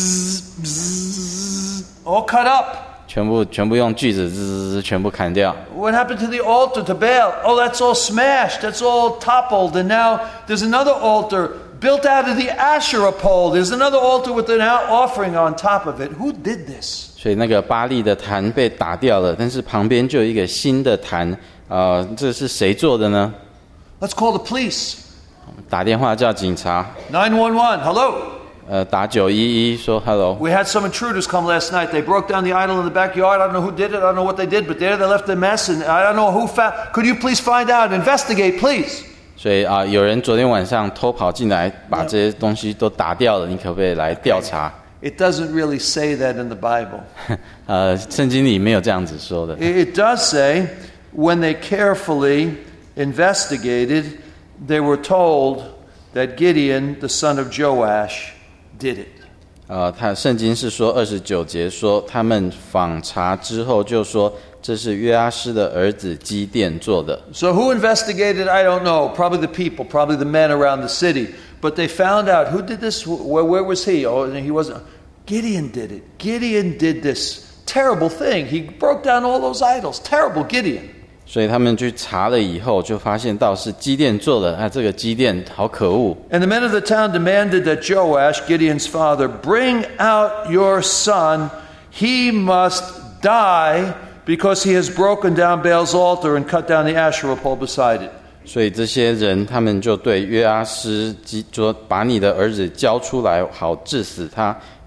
Speaker 2: All cut up.
Speaker 1: 全部全部用锯子滋全部砍掉。
Speaker 2: What happened to the altar to Baal? Oh, that's all smashed. That's all toppled. And now there's another altar built out of the Asherah pole. There's another altar with an offering on top of it. Who did this?
Speaker 1: 所以那个巴力的坛被打掉了，但是旁边就有一个新的坛，呃，这是谁做的呢？
Speaker 2: Let's call the police.
Speaker 1: 打电话叫警察，
Speaker 2: nine one one, hello.
Speaker 1: 呃，打九一一说 hello。
Speaker 2: We had some intruders come last night. They broke down the idol in the backyard. I don't know who did it. I don't know what they did, but there they left a mess, and I don't know who found. Could you please find out, investigate, please?
Speaker 1: 所以啊、呃，有人昨天晚上偷跑进来，把这些东西都打掉了，你可不可以来调查？
Speaker 2: It doesn't really say that in the Bible.
Speaker 1: 呃，圣经里没有这样子说的。
Speaker 2: It does say when they carefully investigated, they were told that Gideon, the son of Joash, did it.
Speaker 1: 呃，他圣经是说二十九节说，他们访查之后就说，这是约阿施的儿子基甸做的。
Speaker 2: So who investigated? I don't know. Probably the people, probably the men around the city. But they found out who did this. Where, where was he? Oh, he wasn't. Gideon did it. Gideon did this terrible thing. He broke down all those idols. Terrible Gideon.
Speaker 1: 所以他们去查了以后，就发现到是基甸做的。啊，这个基甸好可恶。
Speaker 2: And the men of the town demanded that Joash, Gideon's father, bring out your son. He must die because he has broken down Baal's altar and cut down the Asherah pole beside it.
Speaker 1: 所以这些人他们就对约阿施说：“把你的儿子交出来，好治死他，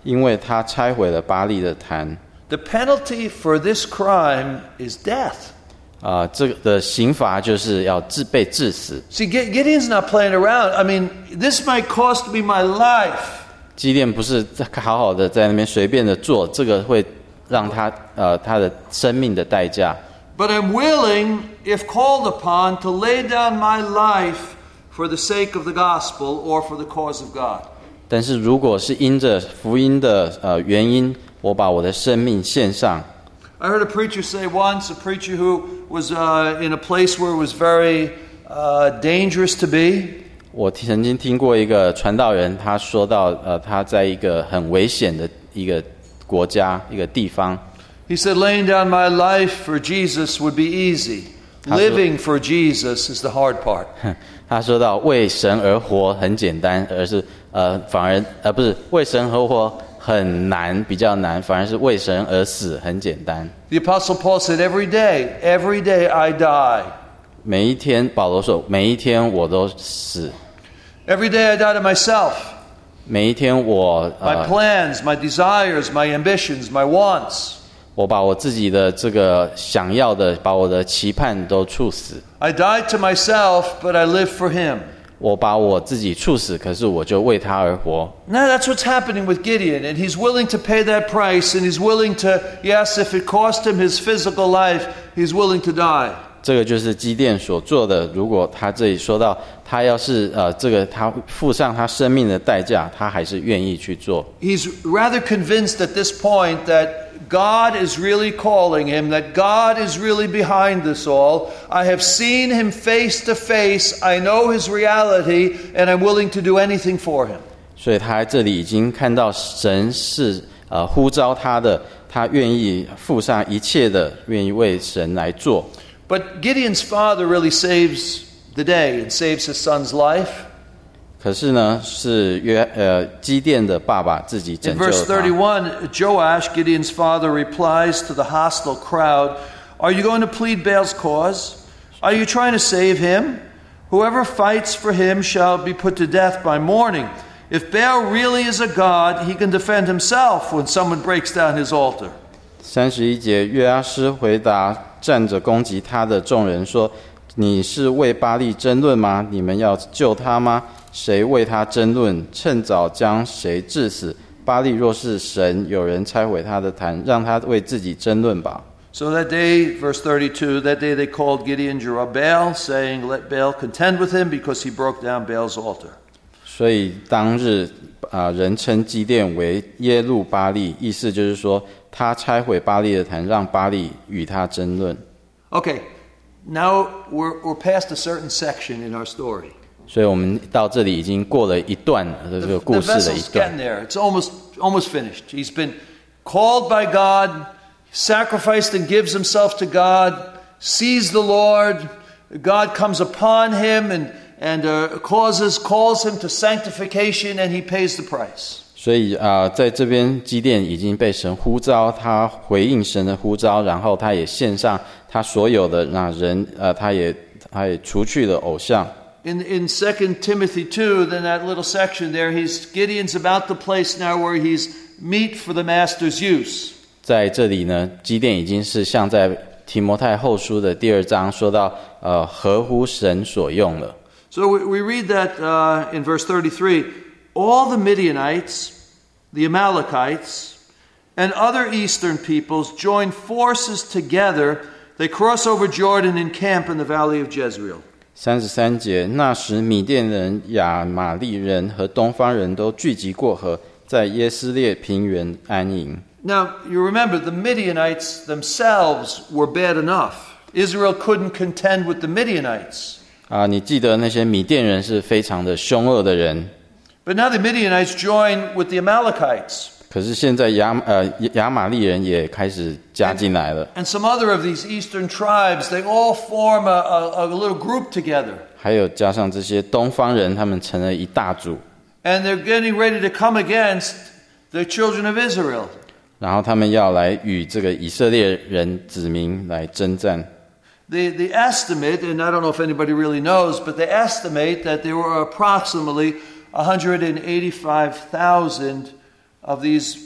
Speaker 1: 因为他拆毁了巴力的坛。
Speaker 2: The penalty for this crime is death.
Speaker 1: 啊、呃，这个的刑罚就是要致被致死。
Speaker 2: See, Gideon's not playing around. I mean, this might cost me my life.
Speaker 1: 基甸不是好好的在那边随便的做，这个会让他呃他的生命的代价。
Speaker 2: But I'm willing, if called upon, to lay down my life for the sake of the gospel or for the cause of God.
Speaker 1: 但是如果是因着福音的呃原因，我把我的生命献上。
Speaker 2: I heard a preacher say once, a preacher who was uh, in a place where it was very uh, dangerous to be.
Speaker 1: 我曾经听过一个传道人，他说到，呃，他在一个很危险的一个国家、一个地方。
Speaker 2: He said, "Laying down my life for Jesus would be easy. Living for Jesus is the hard part."
Speaker 1: 他说到，为神而活很简单，而是呃，反而呃不是为神而活很难，比较难，反而是为神而死很简单。
Speaker 2: The Apostle Paul said, "Every day, every day I die."
Speaker 1: 每一天，保罗说，每一天我都死。
Speaker 2: Every day I die to myself.
Speaker 1: 每一天我、呃、
Speaker 2: My plans, my desires, my ambitions, my wants.
Speaker 1: 我把我自己的这个想要的，把我的期盼都处死。
Speaker 2: I die to myself, but I live for him.
Speaker 1: 我把我自己处死，可是我就为他而活。
Speaker 2: Now that's what's happening with Gideon, and he's willing to pay that price, and he's willing to, yes, if it cost him his physical life, he's willing to die.
Speaker 1: 这个就是基甸所做的。如果他这里说到，他要是呃，这个他付上他生命的代价，他还是愿意去做。
Speaker 2: He's rather convinced at this point that God is really calling him, that God is really behind this all. I have seen him face to face. I know his reality, and I'm willing to do anything for him.
Speaker 1: 所以他在这里已经看到神是呃呼召他的，他愿意付上一切的，愿意为神来做。
Speaker 2: But Gideon's father really saves the day and saves his son's life.
Speaker 1: 可是呢，是约呃基甸的爸爸自己拯
Speaker 2: In
Speaker 1: 救
Speaker 2: verse
Speaker 1: 了他。
Speaker 2: thirty-one, Joash, Gideon's father, replies to the hostile crowd, "Are you going to plead Baal's cause? Are you trying to save him? Whoever fights for him shall be put to death by morning. If Baal really is a god, he can defend himself when someone breaks down his altar."
Speaker 1: 三十一节，约阿施回答站着攻击他的众人说：“你是为巴力争论吗？你们要救他吗？谁为他争论？趁早将谁治死？巴力若是神，有人拆毁他的坛，让他为自己争论吧。”
Speaker 2: So that day, verse thirty-two, that day they called Gideon Jerubbaal, saying, "Let Baal contend with him, because he broke down Baal's altar."
Speaker 1: 所以当日啊、呃，人称基甸为耶路巴力，意思就是说，他拆毁巴力的坛，让巴力与他争论。
Speaker 2: Okay, now we're, we're past a certain section in our story.
Speaker 1: 所以我们到这里已经过了一段这个
Speaker 2: The,
Speaker 1: 故
Speaker 2: the
Speaker 1: 事的一
Speaker 2: vessel's
Speaker 1: 段。
Speaker 2: getting there. It's almost, almost finished. He's been called by God, sacrificed and gives himself to God, sees the Lord. God comes upon him and, and uh, causes, calls him to sanctification, and he pays the price.
Speaker 1: 所以啊、呃，在这边基甸已经被神呼召，他回应神的呼召，然后他也献上他所有的，那人呃，他也他也除去了偶像。
Speaker 2: In, in Second Timothy two, then that little section there, he's, Gideon's about the place now where he's meat for the master's use.
Speaker 1: 在这里呢，基甸已经是像在提摩太后书的第二章说到，呃，合乎神所用了。
Speaker 2: So we, we read that uh, in verse thirty-three, all the Midianites, the Amalekites, and other eastern peoples join forces together. They cross over Jordan and camp in the valley of Jezreel.
Speaker 1: 三十三节，那时米甸人、亚玛利人和东方人都聚集过河，在耶斯列平原安营。
Speaker 2: Now, you remember, the Midianites themselves were bad enough. Israel couldn't contend with the Midianites.
Speaker 1: 啊，你记得那些米甸人是非常的凶恶的人，
Speaker 2: But now the Midianites join with the Amalekites.
Speaker 1: 可是现在亚呃亚玛利人也开始加进来了，
Speaker 2: And some other of these eastern tribes, they all form a, a, a little group together.
Speaker 1: 还有加上这些东方人，他们成了一大组，
Speaker 2: And they're getting ready to come against the children of Israel.
Speaker 1: 然后他们要来与这个以色列人子民来征战。
Speaker 2: The, the estimate, and I don't know if anybody really knows, but they estimate that there were approximately one hundred eighty-five thousand of these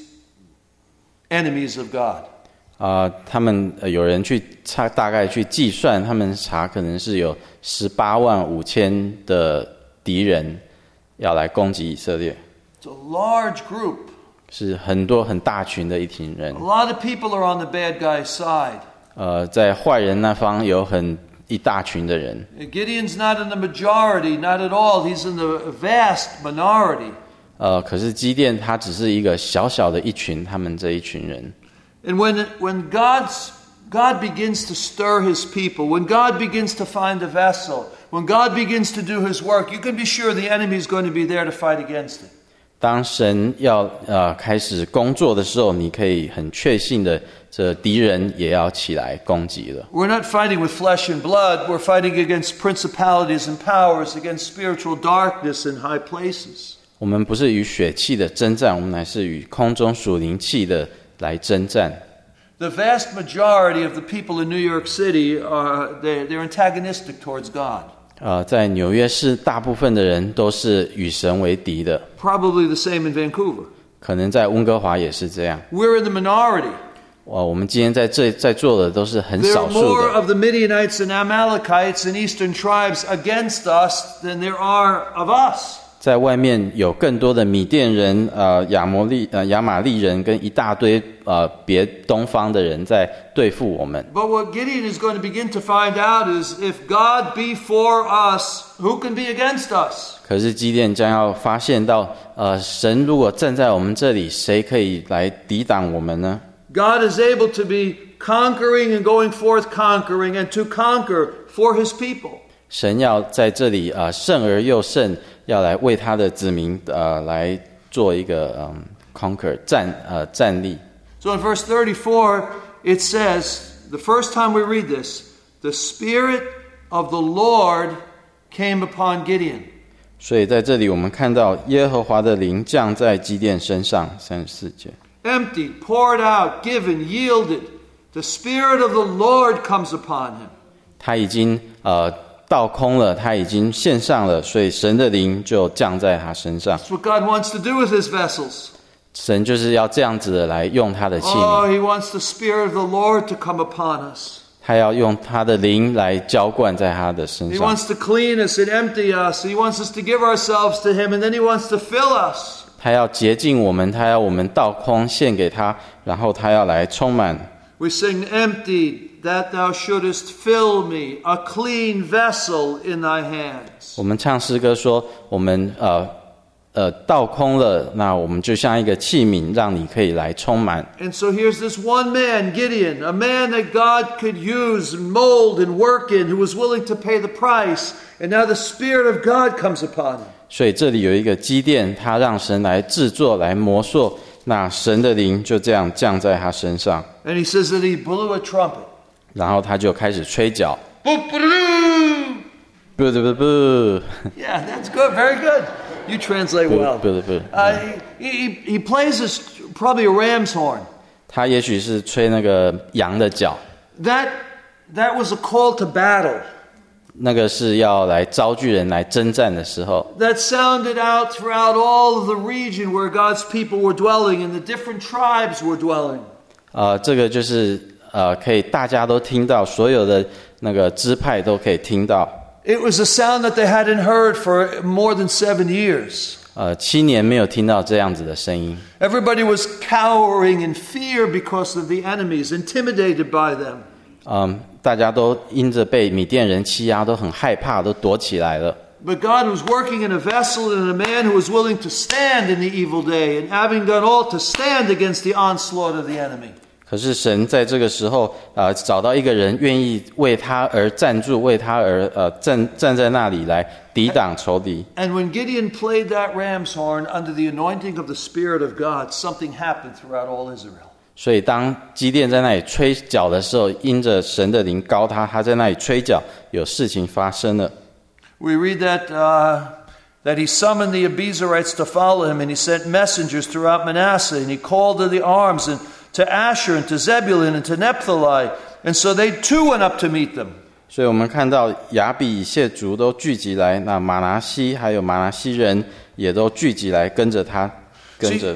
Speaker 2: enemies of God.
Speaker 1: 啊、呃，他们、呃、有人去查，大概去计算，他们查可能是有十八万五千的敌人要来攻击以色列。
Speaker 2: It's a large group.
Speaker 1: 是很多很大群的一群人。
Speaker 2: A lot of people are on the bad guy's side.
Speaker 1: 呃，在坏人那方有很一大群的人。
Speaker 2: Gideon's not in the majority, not at all. He's in the vast minority.
Speaker 1: 呃，可是基甸他只是一个小小的一群，他们这一群人。
Speaker 2: And when when God's God begins to stir his people, when God begins to find a vessel, when God begins to do his work, you can be sure the enemy is going to be there to fight against it.
Speaker 1: 当神要呃开始工作的时候，你可以很确信的，这敌人也要起来攻击了。
Speaker 2: We're not fighting with flesh and blood. We're fighting against principalities and powers, against spiritual darkness in high places.
Speaker 1: 我们不是与血气的征战，我们乃是与空中属灵气的来征战。
Speaker 2: The vast majority of the people in New York City are they're, they're antagonistic towards God.
Speaker 1: 呃，在纽约市，大部分的人都是与神为敌的。
Speaker 2: Probably the same in Vancouver.
Speaker 1: 可能在温哥华也是这样。
Speaker 2: We're in the minority.
Speaker 1: 哇，我们今天在这在座的都是很
Speaker 2: There
Speaker 1: 少
Speaker 2: are
Speaker 1: 数
Speaker 2: more
Speaker 1: 的。
Speaker 2: of the Midianites and Amalekites and eastern tribes against us than there are of us.
Speaker 1: 在外面有更多的米甸人、呃亚摩利、呃亚玛利人跟一大堆呃别东方的人在对付我们。
Speaker 2: But what Gideon is going to begin to find out is if God be for us, who can be against us?
Speaker 1: 可是基甸将要发现到，呃，神如果站在我们这里，谁可以来抵挡我们呢？
Speaker 2: God is able to be conquering and going forth conquering and to conquer for his people.
Speaker 1: 神要在这里呃胜而又胜，要来为他的子民呃来做一个嗯 conquer 战呃战力。
Speaker 2: So in verse thirty-four, it says, the first time we read this, the Spirit of the Lord came upon Gideon.
Speaker 1: 所以在这里我们看到耶和华的灵降在基甸身上，三十四节。
Speaker 2: Emptied, poured out, given, yielded. The Spirit of the Lord comes upon him.
Speaker 1: 他已经呃倒空了，他已经献上了，所以神的灵就降在他身上。
Speaker 2: That's what God wants to do with his vessels.
Speaker 1: 神就是要这样子的来用他的器
Speaker 2: Oh,
Speaker 1: 皿，
Speaker 2: he wants the Spirit of the Lord to come upon us.
Speaker 1: 他要用他的灵来浇灌在他的身
Speaker 2: He
Speaker 1: 上。
Speaker 2: wants to clean us and empty us. He wants us to give ourselves to him, and then he wants to fill us.
Speaker 1: 他要洁净我们，他要我们倒空献给他，然后他要来充满。
Speaker 2: We sing, emptied, that thou shouldest fill me, a clean vessel in thy hands.
Speaker 1: 我们唱诗歌说，我们呃呃倒空了，那我们就像一个器皿，让你可以来充满。
Speaker 2: And so here's this one man, Gideon, a man that God could use and mold and work in, who was willing to pay the price. And now the Spirit of God comes upon him.
Speaker 1: 所以这里有一个基甸，他让神来制作、来磨塑，那神的灵就这样降在他身上，
Speaker 2: And he says that he blew a trumpet.
Speaker 1: 然后他就开始吹角，
Speaker 2: Boop-a-doo!
Speaker 1: 不不不不，
Speaker 2: Yeah, that's good, very good. You translate
Speaker 1: 不
Speaker 2: well.
Speaker 1: 不不，
Speaker 2: Uh, he, he, he plays this, probably a ram's horn.
Speaker 1: 他也许是吹那个羊的角，
Speaker 2: That, that was a call to battle.
Speaker 1: 那个是要来招聚人来征战的时候。
Speaker 2: That sounded out throughout all of the region where God's people were dwelling and the different tribes were dwelling.
Speaker 1: 呃，这个就是呃，可以大家都听到，所有的那个支派都可以听到。
Speaker 2: It was a sound that they hadn't heard for more than seven years.
Speaker 1: 呃，七年没有听到这样子的声音，
Speaker 2: Everybody was cowering in fear because of the enemies, intimidated by them.
Speaker 1: 嗯，大家都因着被米甸人欺压，都很害怕，都躲起来了。
Speaker 2: But God was working in a vessel and in a man who was willing to stand in the evil day, and having done all to stand against the onslaught of the enemy.
Speaker 1: 可是神在这个时候，呃，找到一个人愿意为他而站住，为他而呃站站在那里来抵挡仇敌。
Speaker 2: And when Gideon played that ram's horn under the anointing of the Spirit of God, something happened throughout all Israel.
Speaker 1: 所以当基甸在那里吹角的时候，因着神的灵高他，他在那里吹角，有事情发生了。
Speaker 2: We read that uh, that he summoned the Abiezrites to follow him, and he sent messengers throughout Manasseh, and he called to the arms and to Asher and to Zebulun and to Naphtali, and so they too went up to meet them.
Speaker 1: 所以我们看到亚比以谢族都聚集来，那马拿西还有马拿西人也都聚集来跟着他，跟着。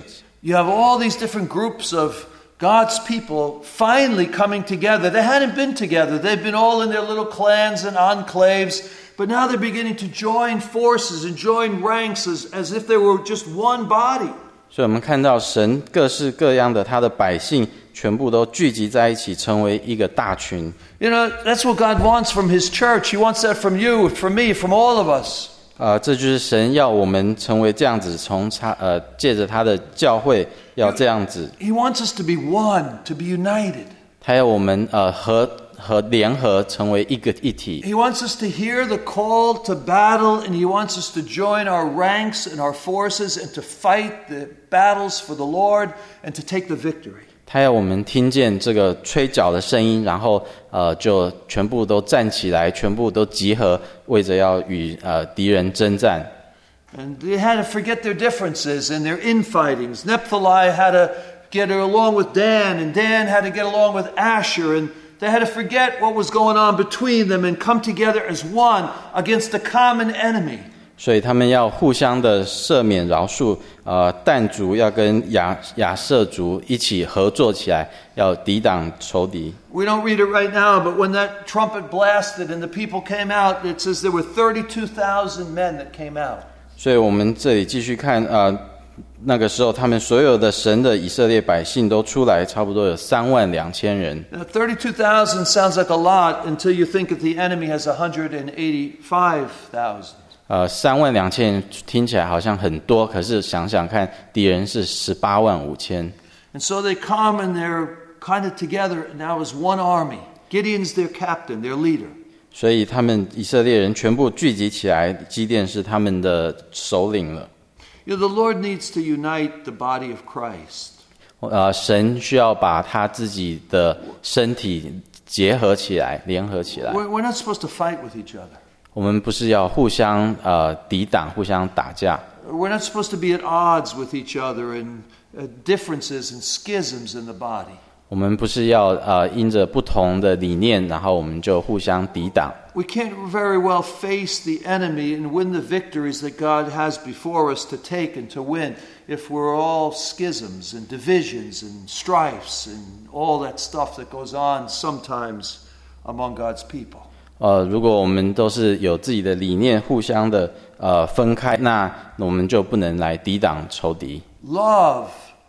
Speaker 2: You have all these different groups of God's people finally coming together. They hadn't been together. They've been all in their little clans and enclaves, but now they're beginning to join forces and join ranks as, as if they were just one body.
Speaker 1: 所以我们看到神各式各样的他的百姓全部都聚集在一起，成为一个大群。
Speaker 2: You know, that's what God wants from His church. He wants that from you, from me, from all of us.
Speaker 1: 呃，这就是神要我们成为这样子，从他呃借着他的教会要这样子。
Speaker 2: He wants us to be one, to be united.
Speaker 1: 他要我们呃合和联合成为一个一体。
Speaker 2: He wants us to hear the call to battle, and He wants us to join our ranks and our forces and to fight the battles for the Lord and to take the victory.
Speaker 1: 他要我们听见这个吹角的声音，然后呃就全部都站起来，全部都集合，为着要与呃敌人征战。
Speaker 2: And they had to forget their differences and their infightings. Naphtali had to get along with Dan, and Dan had to get along with Asher, and they had to forget what was going on between them and come together as one against a common enemy.
Speaker 1: 所以他们要互相的赦免饶恕，呃，但族要跟亚亚瑟族一起合作起来，要抵挡仇敌。
Speaker 2: We don't read it right now, but when that trumpet blasted and the people came out, it says there were thirty-two thousand men that came out.
Speaker 1: 所以我们这里继续看，呃，那个时候他们所有的神的以色列百姓都出来，差不多有三万两千人。
Speaker 2: Now, thirty-two thousand sounds like a lot until you think that the enemy has one hundred eighty-five thousand.
Speaker 1: 呃，三万两千人听起来好像很多，可是想想看，敌人是十八万五千。
Speaker 2: And so they come and they're kind of together now as one army. Gideon's their captain, their leader.
Speaker 1: 所以他们以色列人全部聚集起来，基甸是他们的首领了。
Speaker 2: You know, the Lord needs to unite the body of Christ.
Speaker 1: 呃，神需要把他自己的身体结合起来，联合起来。
Speaker 2: We're, we're not supposed to fight with each other.
Speaker 1: 我们不是要互相呃抵挡、互相打架。
Speaker 2: We're not supposed to be at odds with each other and uh, differences and schisms in the body.
Speaker 1: 我们不是要呃因着不同的理念，然后我们就互相抵挡。
Speaker 2: We can't very well face the enemy and win the victories that God has before us to take and to win if we're all schisms and divisions and strifes and all that stuff that goes on sometimes among God's people.
Speaker 1: 呃，如果我们都是有自己的理念，互相的呃分开，那我们就不能来抵挡仇敌。
Speaker 2: Love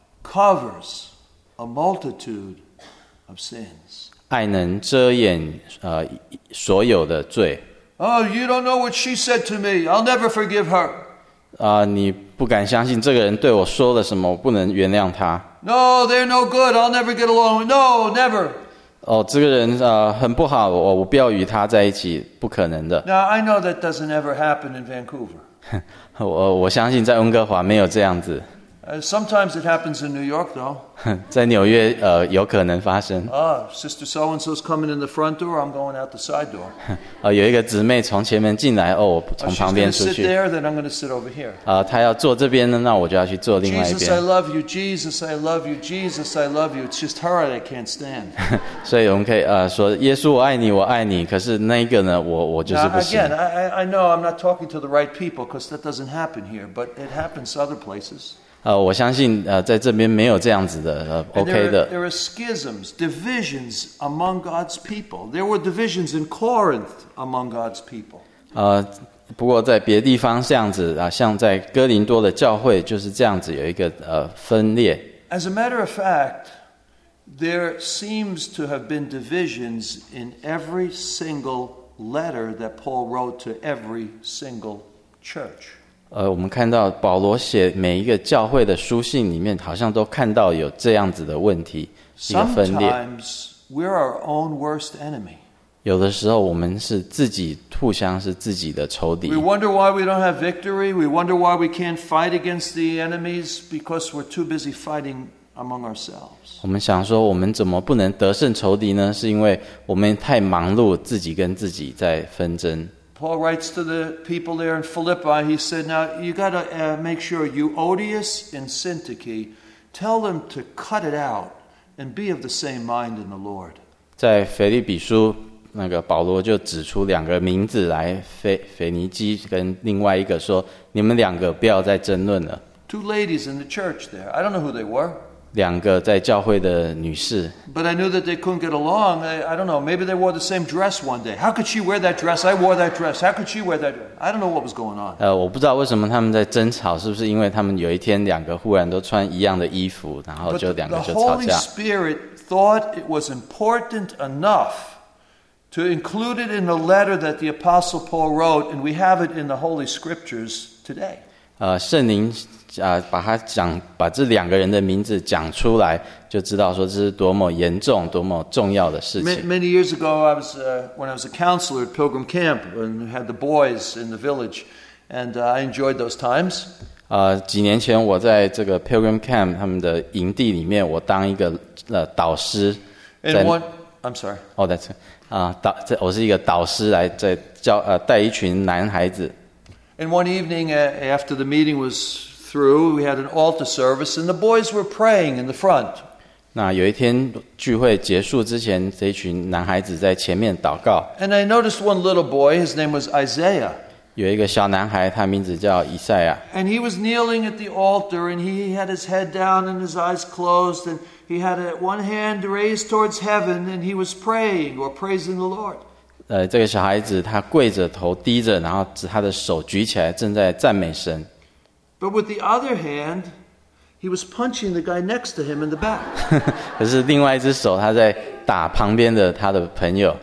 Speaker 2: covers a multitude of sins.
Speaker 1: 爱能遮掩呃所有的罪。
Speaker 2: Oh, you don't know what she said to me. I'll never forgive her.
Speaker 1: 啊、呃，你不敢相信这个人对我说了什么，我不能原谅他。
Speaker 2: No, they're no good. I'll never get along with. No, never.
Speaker 1: 哦，这个人呃很不好，我我不要与他在一起，不可能的。
Speaker 2: Now I know that doesn't ever happen in Vancouver.
Speaker 1: 我我相信在温哥华没有这样子。
Speaker 2: Uh, sometimes it happens in New York, though.
Speaker 1: 在纽约呃有可能发生。
Speaker 2: Ah, Sister So-and-so's coming in the front door. I'm going out the side door.
Speaker 1: 呃，有一个姊妹从前面进来，哦，我
Speaker 2: Oh,
Speaker 1: 从
Speaker 2: she's
Speaker 1: 旁
Speaker 2: going
Speaker 1: 边
Speaker 2: to
Speaker 1: 出
Speaker 2: sit
Speaker 1: 去。
Speaker 2: there, then I'm going to sit over here.
Speaker 1: 呃，她要坐这边呢，那我就要去坐另外一
Speaker 2: Jesus, I
Speaker 1: 边。
Speaker 2: love you. Jesus, I love you. Jesus, I love you. It's just her that I can't stand.
Speaker 1: 所以我们可以呃说，耶稣我爱你，我爱你。可是那一个呢，我我就是
Speaker 2: Now,
Speaker 1: 不行。
Speaker 2: again, I, I- I know I'm not talking to the right people because that doesn't happen here, but it happens other places.
Speaker 1: 呃，我相信呃在这边没有这样子的呃
Speaker 2: And
Speaker 1: OK
Speaker 2: there, are,
Speaker 1: 的。
Speaker 2: there are schisms, divisions among God's people. There were divisions in Corinth among God's people.
Speaker 1: 呃，不过在别的地方这样子啊，像在哥林多的教会就是这样子有一个呃分裂。
Speaker 2: As a matter of fact, there seems to have been divisions in every single letter that Paul wrote to every single church.
Speaker 1: 呃，我们看到保罗写每一个教会的书信里面，好像都看到有这样子的问题，一个分裂。
Speaker 2: Sometimes we're our own worst enemy.
Speaker 1: 有的时候我们是自己互相是自己的仇敌
Speaker 2: We。wonder why we don't have victory. We wonder why we can't fight against the enemies because we're too busy fighting among ourselves.
Speaker 1: 我们想说，我们怎么不能得胜仇敌呢？是因为我们太忙碌，自己跟自己在纷争。
Speaker 2: Paul writes to the people there in Philippi, he said, now you got to uh, make sure Euodias and Syntyche, tell them to cut it out and be of the same mind in the Lord.
Speaker 1: 在腓立比书，那个保罗就指出两个名字来，腓腓尼基跟另外一个说，你们两个不要再争论了。
Speaker 2: two ladies in the church there. I don't know who they were.
Speaker 1: 两个在教会的女士，
Speaker 2: But I knew that they couldn't get along. I, I don't know. Maybe they wore the same dress one day. How could she wear that dress? I wore that dress. How could she wear that dress? I don't know what was going on.
Speaker 1: 呃，我不知道为什么他们在争吵，是不是因为他们有一天两个忽然都穿一样的衣服，然后
Speaker 2: But
Speaker 1: 就
Speaker 2: the,
Speaker 1: 两个
Speaker 2: the
Speaker 1: 就吵
Speaker 2: Holy
Speaker 1: 架。
Speaker 2: Spirit thought it was important enough to include it in the letter that the Apostle Paul wrote, and we have it in the Holy Scriptures today.
Speaker 1: 呃，圣灵啊、呃，把他讲，把这两个人的名字讲出来，就知道说这是多么严重、多么重要的事
Speaker 2: Ma-
Speaker 1: 情。
Speaker 2: Many years ago, I was uh, when I was a counselor at Pilgrim Camp, and we had the boys in the village, and uh, I enjoyed those times.
Speaker 1: 呃，几年前我在这个 Pilgrim Camp 他们的营地里面，我当一个呃导师，
Speaker 2: And
Speaker 1: 在
Speaker 2: one, I'm sorry.
Speaker 1: 哦，在这啊导，这我是一个导师来在教呃带一群男孩子。
Speaker 2: And one evening, uh, after the meeting was through, we had an altar service, and the boys were praying in the front.
Speaker 1: 那有一天聚会结束之前，这一群男孩子在前面祷告。
Speaker 2: And I noticed one little boy, his name was Isaiah.
Speaker 1: 有一个小男孩，他名字叫以赛亚。
Speaker 2: And he was kneeling at the altar, and he had his head down and his eyes closed, and he had a, one hand raised towards heaven, and he was praying or praising the Lord.
Speaker 1: 呃，这个小孩子他跪着头低着，然后指他的手举起来，正在赞美神。
Speaker 2: But with the other hand, he was punching the guy next to him in the back.
Speaker 1: 可是另外一只手他在打旁边的他的朋友。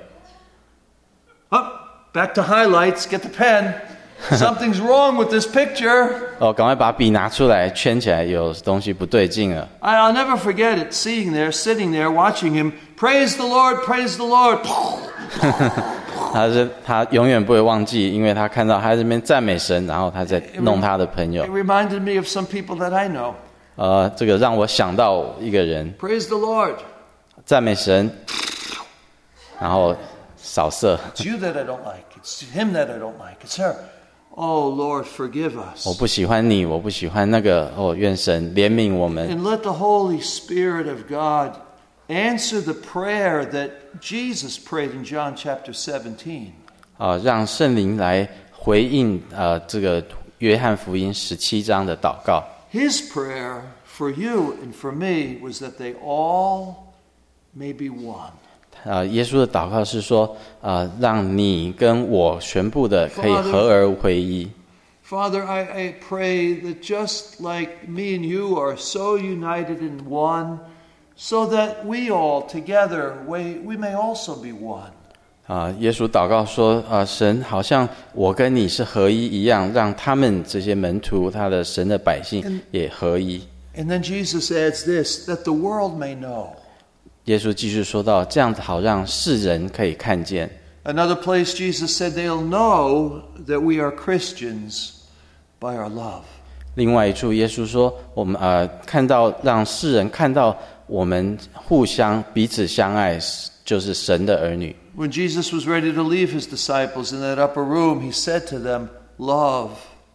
Speaker 2: Up, back to highlights, get the pen. Something's wrong with this picture.
Speaker 1: 哦，赶快把笔拿出来圈起来，有东西不对劲了。
Speaker 2: I, I'll never forget it, seeing there, sitting there, watching him. Praise the Lord, praise the Lord.
Speaker 1: 他是他永远不会忘记，因为他看到他在这边赞美神，然后他在弄他的朋友
Speaker 2: It。reminded me of some people that I know.
Speaker 1: 呃，这个让我想到一个人，
Speaker 2: Praise the Lord.
Speaker 1: 赞美神，然后扫射。
Speaker 2: It's you that I don't like. It's him that I don't like. It's her. Oh, Lord, forgive
Speaker 1: 我
Speaker 2: us.
Speaker 1: 不喜欢你，我不喜欢那个。哦，愿神怜悯我们。
Speaker 2: And let the Holy Spirit of God answer the prayer that Jesus prayed in John chapter seventeen.
Speaker 1: 啊、让圣灵来回应呃这个约翰福音十七章的祷告。
Speaker 2: His prayer for you and for me was that they all may be one.
Speaker 1: 呃，耶稣的祷告是说，呃，让你跟我全部的可以合而为一。
Speaker 2: Father, I, I pray that just like me and you are so united in one, so that we all together, we, we may also be one.
Speaker 1: 啊、耶稣祷告说，啊、神好像我跟你是合一一样，让他们这些门徒，他的神的百姓也合一。
Speaker 2: And then Jesus adds this, that the world may know.
Speaker 1: 耶稣继续说到，这样子好让世人可以看见。
Speaker 2: Another place Jesus said they'll know that we are Christians by our love.
Speaker 1: 另外一处，耶稣说，我们呃看到让世人看到我们互相彼此相爱，就是神的儿女。
Speaker 2: When Jesus was ready to leave his disciples in that upper room, he said to them, love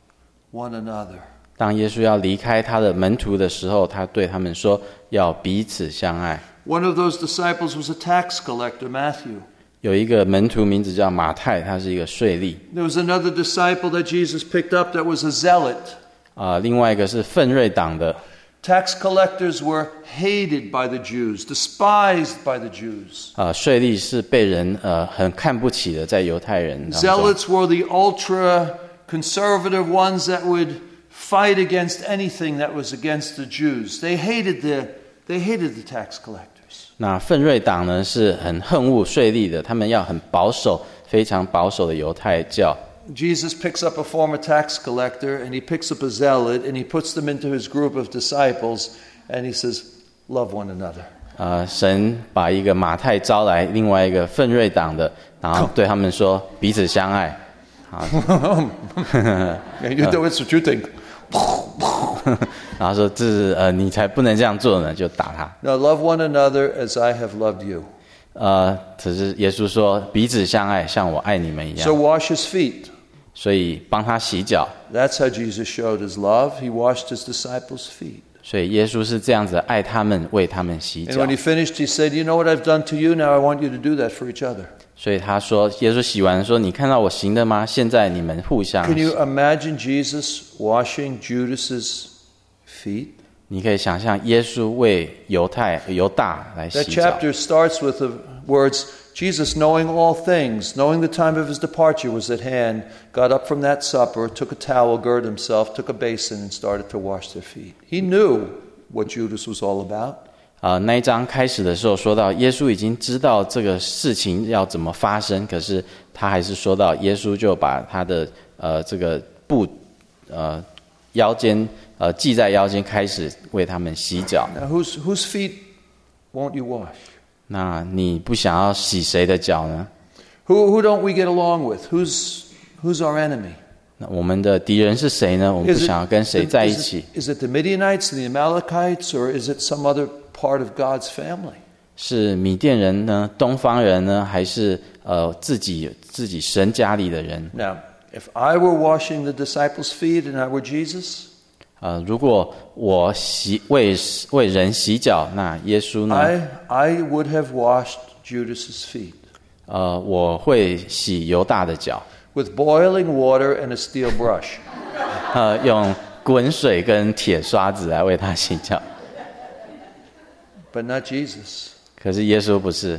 Speaker 2: one another.
Speaker 1: 当耶稣要离开他的门徒的时候，他对他们说，要彼此相爱。
Speaker 2: One of those disciples was a tax collector, Matthew.
Speaker 1: 有一个门徒名字叫马太，他是一个税吏。
Speaker 2: There was another disciple that Jesus picked up that was a zealot.
Speaker 1: 啊、另外一个是奋锐党的。
Speaker 2: Tax collectors were hated by the Jews, despised by the Jews.
Speaker 1: 啊、税吏是被人呃很看不起的，在犹太人当中。
Speaker 2: Zealots were the ultra conservative ones that would fight against anything that was against the Jews. They hated the, they hated the tax collectors.
Speaker 1: 那奋锐党呢是很恨恶税吏的，他们要很保守，非常保守的犹太教。
Speaker 2: Jesus picks up a former tax collector and he picks up a zealot and he puts them into his group of disciples and he says, love one another.
Speaker 1: 呃，神把一个马太招来，另外一个奋锐党的，然后对他们说彼此相爱。啊，
Speaker 2: You do it, what you think.
Speaker 1: 然后说这是呃你才不能这样做呢，就打他。
Speaker 2: Now love one another as I have loved you.
Speaker 1: 呃，只是耶稣说彼此相爱，像我爱你们一
Speaker 2: So
Speaker 1: 样，
Speaker 2: wash his feet.
Speaker 1: 所以帮他洗脚。
Speaker 2: That's how Jesus showed his love. He washed his disciples' feet.
Speaker 1: 所以耶稣是这样子爱他们，为他们洗
Speaker 2: And
Speaker 1: 脚
Speaker 2: when he。finished, he said, you know what I've done to you? Now I want you to do that for each other.
Speaker 1: 所以他说，耶稣洗完说：“你看到我行的吗？现在你们互相
Speaker 2: Can you imagine Jesus washing Judas's feet.
Speaker 1: 你可以想象耶稣为犹太犹大来洗
Speaker 2: That
Speaker 1: 脚。
Speaker 2: chapter starts with the words, Jesus, knowing all things, knowing the time of his departure was at hand, got up from that supper, took a towel, girded himself, took a basin, and started to wash their feet. He knew what Judas was all about.
Speaker 1: 呃，那一章开始的时候说到，耶稣已经知道这个事情要怎么发生，可是他还是说到，耶稣就把他的呃这个布呃腰间呃系在腰间，开始为他们洗脚。
Speaker 2: Now, whose, whose feet won't you wash?
Speaker 1: 那你不想要洗谁的脚呢？
Speaker 2: Who, who don't we get along with? Who's, who's our enemy?
Speaker 1: 那我们的敌人是谁呢？我们不
Speaker 2: Is it,
Speaker 1: 想要跟谁在一
Speaker 2: is
Speaker 1: 起？
Speaker 2: it, is it the Midianites and the Amalekites, or is it some other part of God's family?
Speaker 1: 是米甸人呢？东方人呢？还是呃自己自己神家里的人？
Speaker 2: Now, if I were washing the disciples' feet and I were Jesus,
Speaker 1: 呃，如果我洗为为人洗脚，那耶稣呢？
Speaker 2: I, I would have washed Judas's feet
Speaker 1: 呃，我会洗犹大的脚，
Speaker 2: with boiling water and a steel brush.
Speaker 1: 呃，用滚水跟铁刷子来为他洗脚。
Speaker 2: But not Jesus.
Speaker 1: 可是耶稣不是，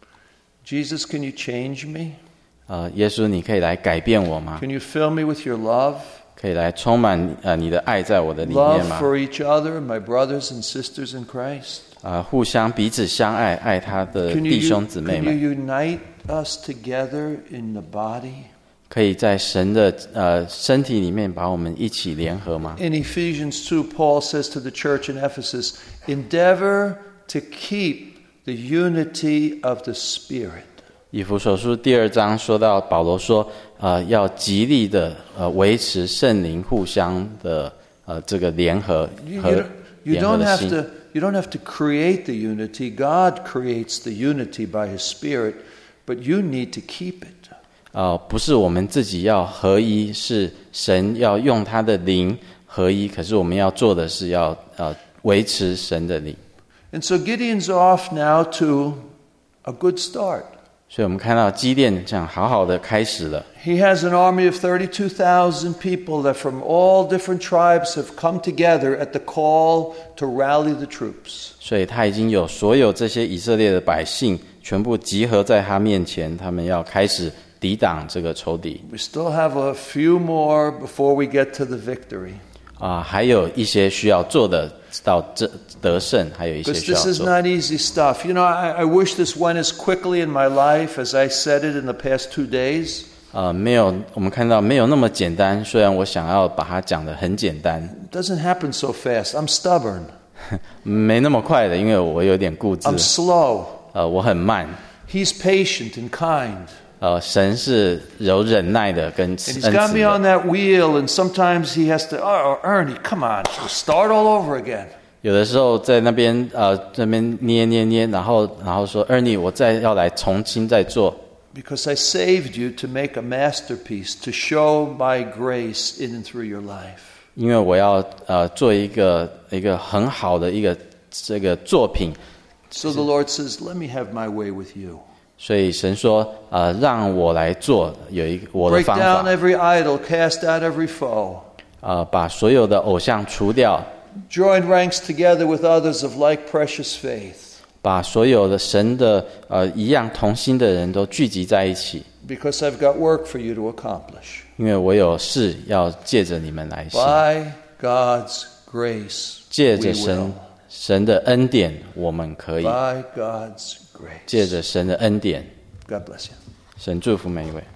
Speaker 2: Jesus, can you change me?
Speaker 1: 呃，耶稣你可以来改变我吗？
Speaker 2: Can you fill me with your love?
Speaker 1: 可以来充满呃你的爱在我的里面
Speaker 2: Love
Speaker 1: 吗？
Speaker 2: for each other, my brothers and sisters in Christ.
Speaker 1: 呃，互相彼此相爱，爱他的
Speaker 2: Can
Speaker 1: 弟
Speaker 2: you,
Speaker 1: 兄姊妹
Speaker 2: can
Speaker 1: 们，
Speaker 2: you unite us together in the body?
Speaker 1: 可以在神的呃身体里面把我们一起联合吗？
Speaker 2: In Ephesians two, Paul says to the church in Ephesus, endeavor to keep the unity of the Spirit.
Speaker 1: 以弗所书第二章说到，保罗说，呃，要极力的呃维持圣灵互相的呃这个联合
Speaker 2: You,
Speaker 1: 和
Speaker 2: you, don't, you
Speaker 1: 联合
Speaker 2: don't
Speaker 1: 的
Speaker 2: have
Speaker 1: 心。
Speaker 2: to, you don't have to create the unity. God creates the unity by His Spirit, but you need to keep it.
Speaker 1: 呃，不是我们自己要合一，是神要用他的灵合一。可是我们要做的是要呃维持神的灵。
Speaker 2: And so Gideon's off now to a good start.
Speaker 1: 所以我们看到基甸这样好好的开始了。
Speaker 2: He has an army of thirty-two thousand people that from all different tribes have come together at the call to rally the troops.
Speaker 1: 所以他已经有所有这些以色列的百姓全部集合在他面前，他们要开始抵挡这个仇敌。
Speaker 2: We still have a few more before we get to the victory.
Speaker 1: 啊、还有一些需要做的到这得胜，还有一些
Speaker 2: Because
Speaker 1: 需要
Speaker 2: this is
Speaker 1: 做。
Speaker 2: not easy stuff. You know, I, I wish this went as quickly in my life as I said it in the past two days.
Speaker 1: 呃，没有，我们看到没有那么简单。虽然我想要把它讲得很简单，
Speaker 2: It doesn't happen so fast. I'm stubborn.
Speaker 1: 没那么快的，因为我有点固执
Speaker 2: I'm。slow.
Speaker 1: 呃，我很慢。
Speaker 2: He's patient and kind.
Speaker 1: 呃，神是有忍耐的跟恩
Speaker 2: And he's
Speaker 1: 慈
Speaker 2: got me
Speaker 1: 的。
Speaker 2: on that wheel, and sometimes he has to, oh, Ernie, come on, start all over again.
Speaker 1: 有的时候在那边呃那边捏捏捏，然后然后说 Ernie， 我再要来重新再做。
Speaker 2: Because I saved you to make a masterpiece, to show my grace in and through your life.
Speaker 1: 因为我要呃做一个一个很好的一个这个作品，
Speaker 2: So the Lord says, let me have my way with you.
Speaker 1: 所以神说呃让我来做有一个我的
Speaker 2: Break
Speaker 1: 方
Speaker 2: down
Speaker 1: 法，
Speaker 2: every idol, cast out every foe.
Speaker 1: 呃把所有的偶像除掉，
Speaker 2: Join ranks together with others of like precious faith.
Speaker 1: 把所有的神的呃一样同心的人都聚集在一起，
Speaker 2: Because I've got work for you to accomplish.
Speaker 1: 因为我有事要借着你们来行，
Speaker 2: By God's grace,
Speaker 1: 借
Speaker 2: we
Speaker 1: 着
Speaker 2: will.
Speaker 1: 神神的恩典，我们可以
Speaker 2: By God's grace.
Speaker 1: 借着神的恩典，
Speaker 2: God bless you.
Speaker 1: 神祝福每一位。